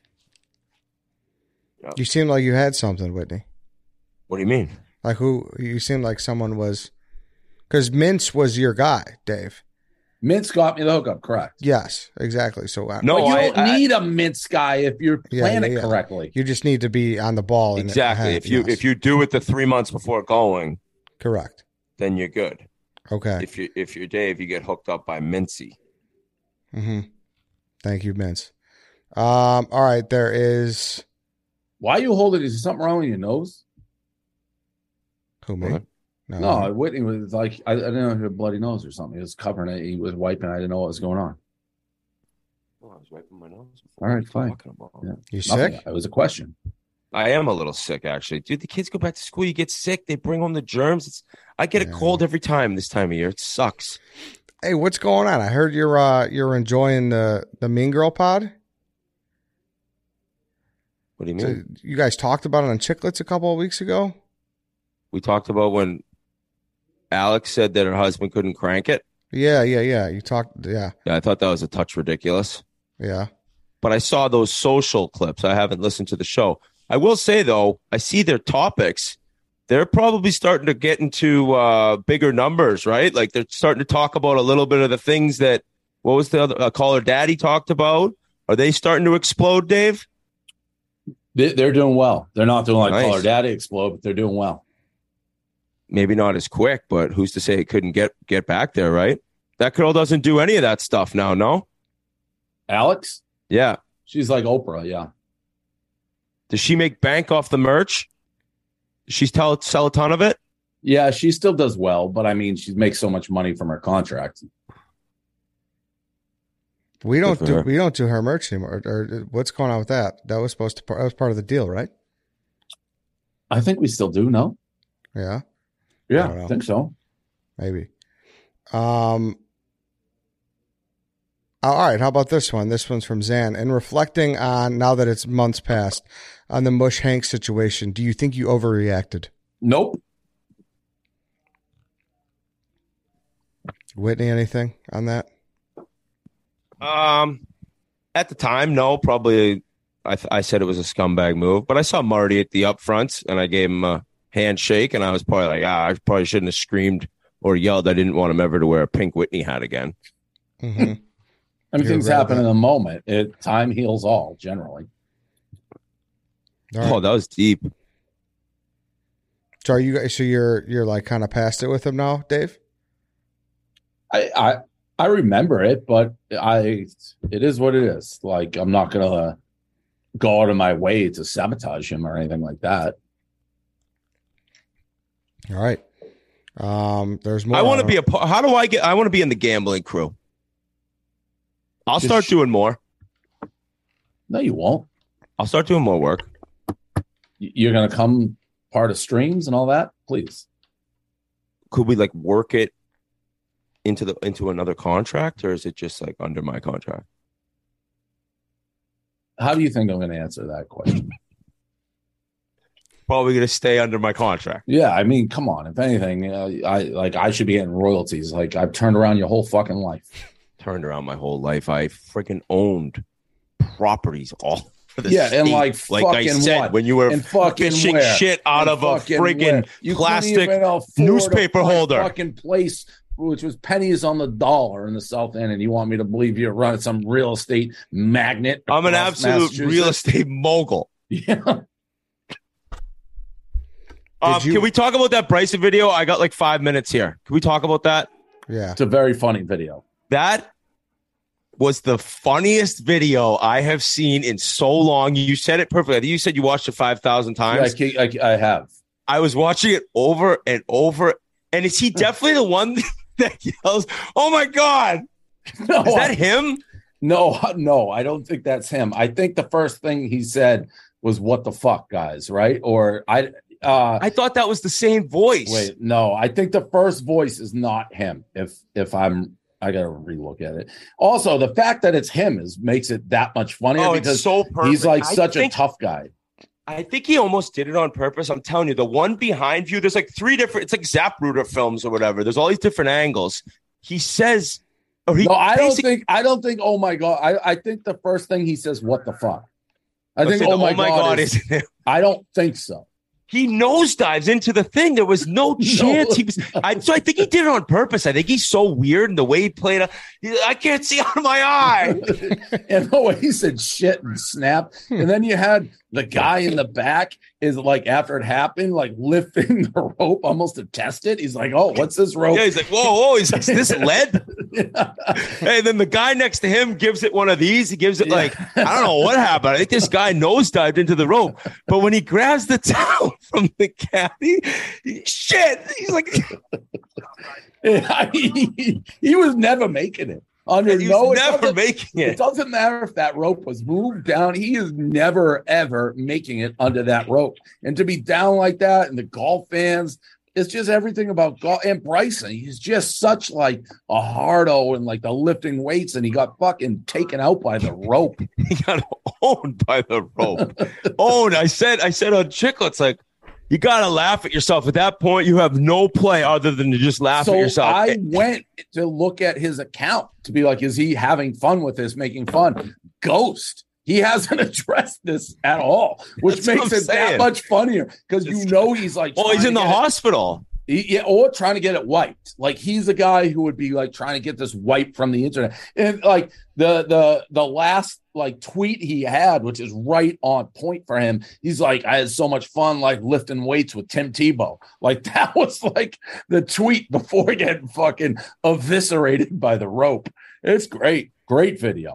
You seemed like you had something, Whitney. What do you mean? Like who? You seemed like someone was, because Mintz was your guy, Dave. Mintz got me the hookup, correct? Yes, exactly. So uh, no, you don't I, need a Mintz guy if you're planning yeah, yeah, yeah. correctly. You just need to be on the ball. Exactly. Ahead, if you yes. if you do it the three months before going, correct, then you're good. Okay. If you if you're Dave, you get hooked up by Mincy. Mm-hmm. Thank you, Mintz. Um. All right. There is. Why are you holding? Is there something wrong with your nose? Who, me? What? No, No, Whitney was like, I, I didn't know if he had a bloody nose or something. He was covering it. He was wiping. I didn't know what was going on. Oh, I was wiping my nose. All right, fine. Yeah. You Nothing. sick? It was a question. I am a little sick, actually. Dude, the kids go back to school. You get sick. They bring home the germs. It's, I get Yeah. a cold every time this time of year. It sucks. Hey, what's going on? I heard you're uh you're enjoying the the Mean Girl pod. What do you So mean? you guys talked about it on Chicklets a couple of weeks ago. We talked about when Alex said that her husband couldn't crank it. Yeah, yeah, yeah. You talked. Yeah, Yeah, I thought that was a touch ridiculous. yeah. But I saw those social clips. I haven't listened to the show. I will say, though, I see their topics. They're probably starting to get into uh, bigger numbers, right? Like they're starting to talk about a little bit of the things that, what was the other, uh, Caller Daddy talked about? Are they starting to explode, Dave? They, they're doing well. They're not doing like Nice. Call Her Daddy explode, but they're doing well. Maybe not as quick, but who's to say it couldn't get, get back there, right? That girl doesn't do any of that stuff now, no? Alex, Yeah. she's like Oprah. Yeah. Does she make bank off the merch? Does she tell, sell a ton of it? Yeah, she still does well, but I mean, she makes so much money from her contract. We don't for do her. we don't do her merch anymore. Or, or what's going on with that? That was supposed to. That was part of the deal, right? I think we still do. No. Yeah, Yeah, don't know. I think so. maybe. Um. All right. How about this one? This one's from Zan. And reflecting on now that it's months past on the Mush Hank situation, do you think you overreacted? Nope. Whitney, anything on that? Um, at the time, no, probably. I th- I said it was a scumbag move, but I saw Marty at the upfronts and I gave him a handshake, and I was probably like, ah, I probably shouldn't have screamed or yelled. I didn't want him ever to wear a pink Whitney hat again. Mm-hmm. Everything's You're right happening about- in the moment. It time heals all generally. All right. Oh, that was deep. So are you guys? So you're you're like kind of past it with him now, Dave? I, I I remember it, but I it is what it is. Like I'm not gonna go out of my way to sabotage him or anything like that. All right. Um, there's more. I want to be a. pa- How do I get? I want to be in the gambling crew. I'll Just start sh- doing more. No, you won't. I'll start doing more work. Y- You're gonna come part of streams and all that. Please. Could we like work it into the into another contract, or is it just like under my contract? How do you think I'm going to answer that question? Probably going to stay under my contract. Yeah, I mean, come on. If anything, uh, I like I should be getting royalties. Like I've turned around your whole fucking life. Turned around my whole life. I freaking owned properties all over the Yeah, and state. like like I fucking said, what? when you were And fucking fishing where? shit out And of a fucking friggin' where? You couldn't plastic even afford newspaper a holder. Fucking place, which was pennies on the dollar in the South End, and you want me to believe you're running some real estate magnet? I'm an across absolute real Massachusetts? estate mogul. Yeah. Um, you- Can we talk about that Bryson video? I got like five minutes here. Can we talk about that? Yeah. It's a very funny video. That was the funniest video I have seen in so long. You said it perfectly. I think you said you watched it five thousand Yeah, I, times. ke- I, I have. I was watching it over and over. And is he definitely the one that yells, "Oh my God"? No, Is that I- him? No, no, I don't think that's him. I think the first thing he said was "What the fuck, guys?" Right? Or I. Uh, I thought that was the same voice. Wait, no, I think the first voice is not him. If if I'm, I gotta relook at it. Also, the fact that it's him is makes it that much funnier Oh, because it's so perfect. he's like I such think- a tough guy. I think he almost did it on purpose. I'm telling you, the one behind you, there's like three different, it's like Zapruder films or whatever. There's all these different angles. He says, or he No, I don't basically- think. I don't think. Oh my god! I I think the first thing he says, "What the fuck." I think. said, Oh my, god! is, isn't it? I don't think so. He nosedives into the thing. There was no chance. He was. I, so I think he did it on purpose. I think he's so weird in the way he played. it. He- I can't see out of my eye. And the way he said shit and snap, and then you had the guy in the back is like after it happened, like lifting the rope almost to test it. He's like, "Oh, what's this rope?" Yeah, he's like, whoa, whoa. He's like, is this lead? And then the guy next to him gives it one of these. He gives it Yeah. like, I don't know what happened. I think this guy nosedived into the rope. But when he grabs the towel from the caddy, he- shit. He's like, Yeah, he, he was never making it. Under he's no, it never doesn't- making It it. doesn't matter if that rope was moved down. He is never, ever making it under that rope. And to be down like that, and the golf fans, it's just everything about golf. And Bryson, he's just such like a hardo and like the lifting weights, and he got fucking taken out by the rope. He got owned by the rope. Owned. I said, I said on Chicklets, like, you gotta laugh at yourself. At that point, you have no play other than to just laugh So at yourself. I went to look at his account to be like, is he having fun with this, making fun? Ghost. He hasn't addressed this at all, which That's what makes I'm it that saying. much funnier because you know he's like, well, he's trying in to the get it- hospital. He- yeah, or trying to get it wiped. Like he's a guy who would be like trying to get this wiped from the internet. And like the the the last like tweet he had, which is right on point for him. He's like, I had so much fun like lifting weights with Tim Tebow. Like that was like the tweet before getting fucking eviscerated by the rope. It's great, great video.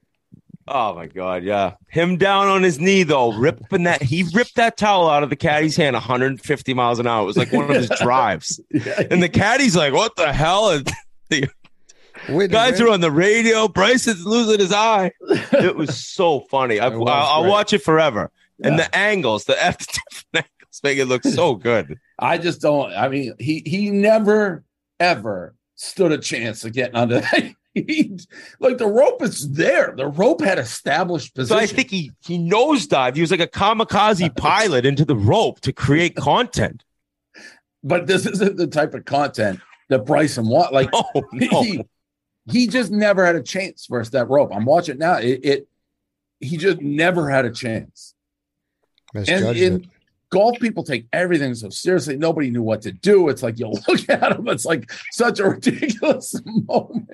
Oh my god, yeah. Him down on his knee though, ripping that he ripped that towel out of the caddy's hand one hundred fifty miles an hour. It was like one of his drives. Yeah, And the caddy's like, what the hell? And the Whitney, guys man. are on the radio. Bryson's losing his eye. It was so funny. I, It was I'll, I'll great. watch it forever. And Yeah. the angles, the F different angles make it look so good. I just don't. I mean, he he never ever stood a chance of getting under that. He, like the rope is there. The rope had established So position. I think he he nosedived. He was like a kamikaze pilot into the rope to create content. but this isn't the type of content that Bryson want. Like Oh no. he, he just never had a chance versus that rope. I'm watching now. It, it he just never had a chance. And Misjudged in it. golf, people take everything so seriously. Nobody knew what to do. It's like you look at him. It's like such a ridiculous moment.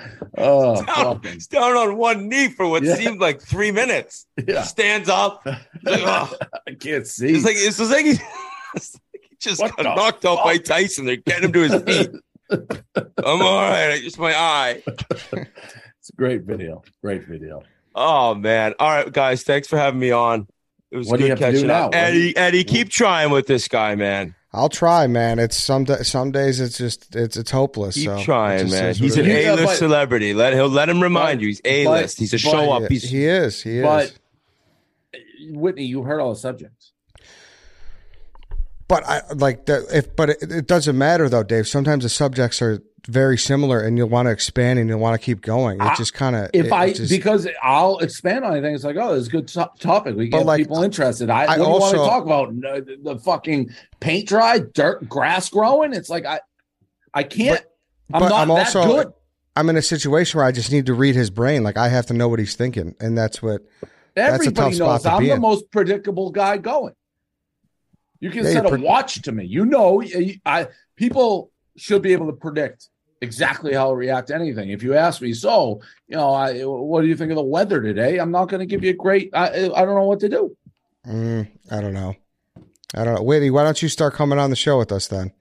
Oh, Down, fucking- he's down on one knee for what Yeah. seemed like three minutes. yeah. He stands up. He's like, oh. I can't see. It's like it's just like he, it's like he just What got the knocked out by fuck? Tyson. They're getting him to his feet. I'm all right. I just my eye. It's a great video. Great video. Oh man. All right, guys. Thanks for having me on. It was What do you good have to do catching up. now? What do Eddie, Eddie, keep trying with this guy, man. I'll try, man. It's some da- some days it's just it's it's hopeless. Keep so trying, it man. is He's what an it is. Yeah, A-list but- celebrity. Let he'll let him remind but- you he's A-list. but- He's a but- show up. He, He's he is. He is. But Whitney, you heard all the subjects. But I like that. If but it, it doesn't matter though, Dave. Sometimes the subjects are very similar, and you'll want to expand and you'll want to keep going. It I- just kind of If it, I it just, because I'll expand on anything, it's like, oh, this is a good to- topic. We But, get like, people interested. I, I what do you want to also- talk about? No, The, the fucking paint dry, dirt, grass growing. It's like I, I can't. I'm but not I'm that also good. I'm in a situation where I just need to read his brain. Like I have to know what he's thinking, and that's what. That's a tough Everybody spot knows to I'm be the in. most predictable guy going. You can Yeah, set you're a pre- watch to me. You know, I people should be able to predict exactly how I'll react to anything. If you ask me, so you know, I, what do you think of the weather today? I'm not going to give you a great. I I don't know what to do. Mm, I don't know. I don't know. Whitney, why don't you start coming on the show with us then?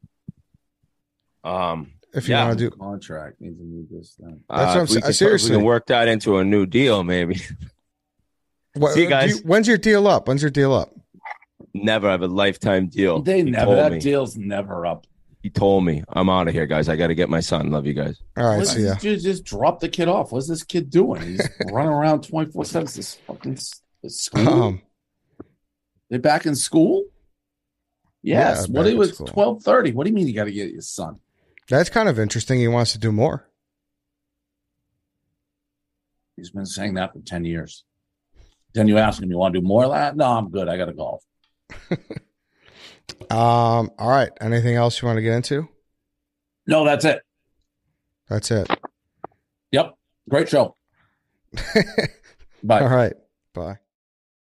um. If you Yeah. want to do, Contract needs to move this thing. That's what I'm if we saying. can- if Seriously. we can work that into a new deal, maybe. what, See you do guys. when's your deal up? When's your deal up? Never have a lifetime deal. They He never. told That me. deal's never up. He told me. I'm out of here, guys. I got to get my son. Love you guys. All right, Let's see ya. just, just drop the kid off. What's this kid doing? He's running around twenty-four seven. This fucking s- school. Um, They're back in school? Yes. Yeah, what back it in was school. twelve thirty. What do you mean you got to get your son? that's kind of interesting. He wants to do more. He's been saying that for ten years. Then you ask him, you want to do more of that? No, I'm good. I got to golf. Um. All right. Anything else you want to get into? No, that's it. That's it. Yep. Great show. Bye. All right. Bye.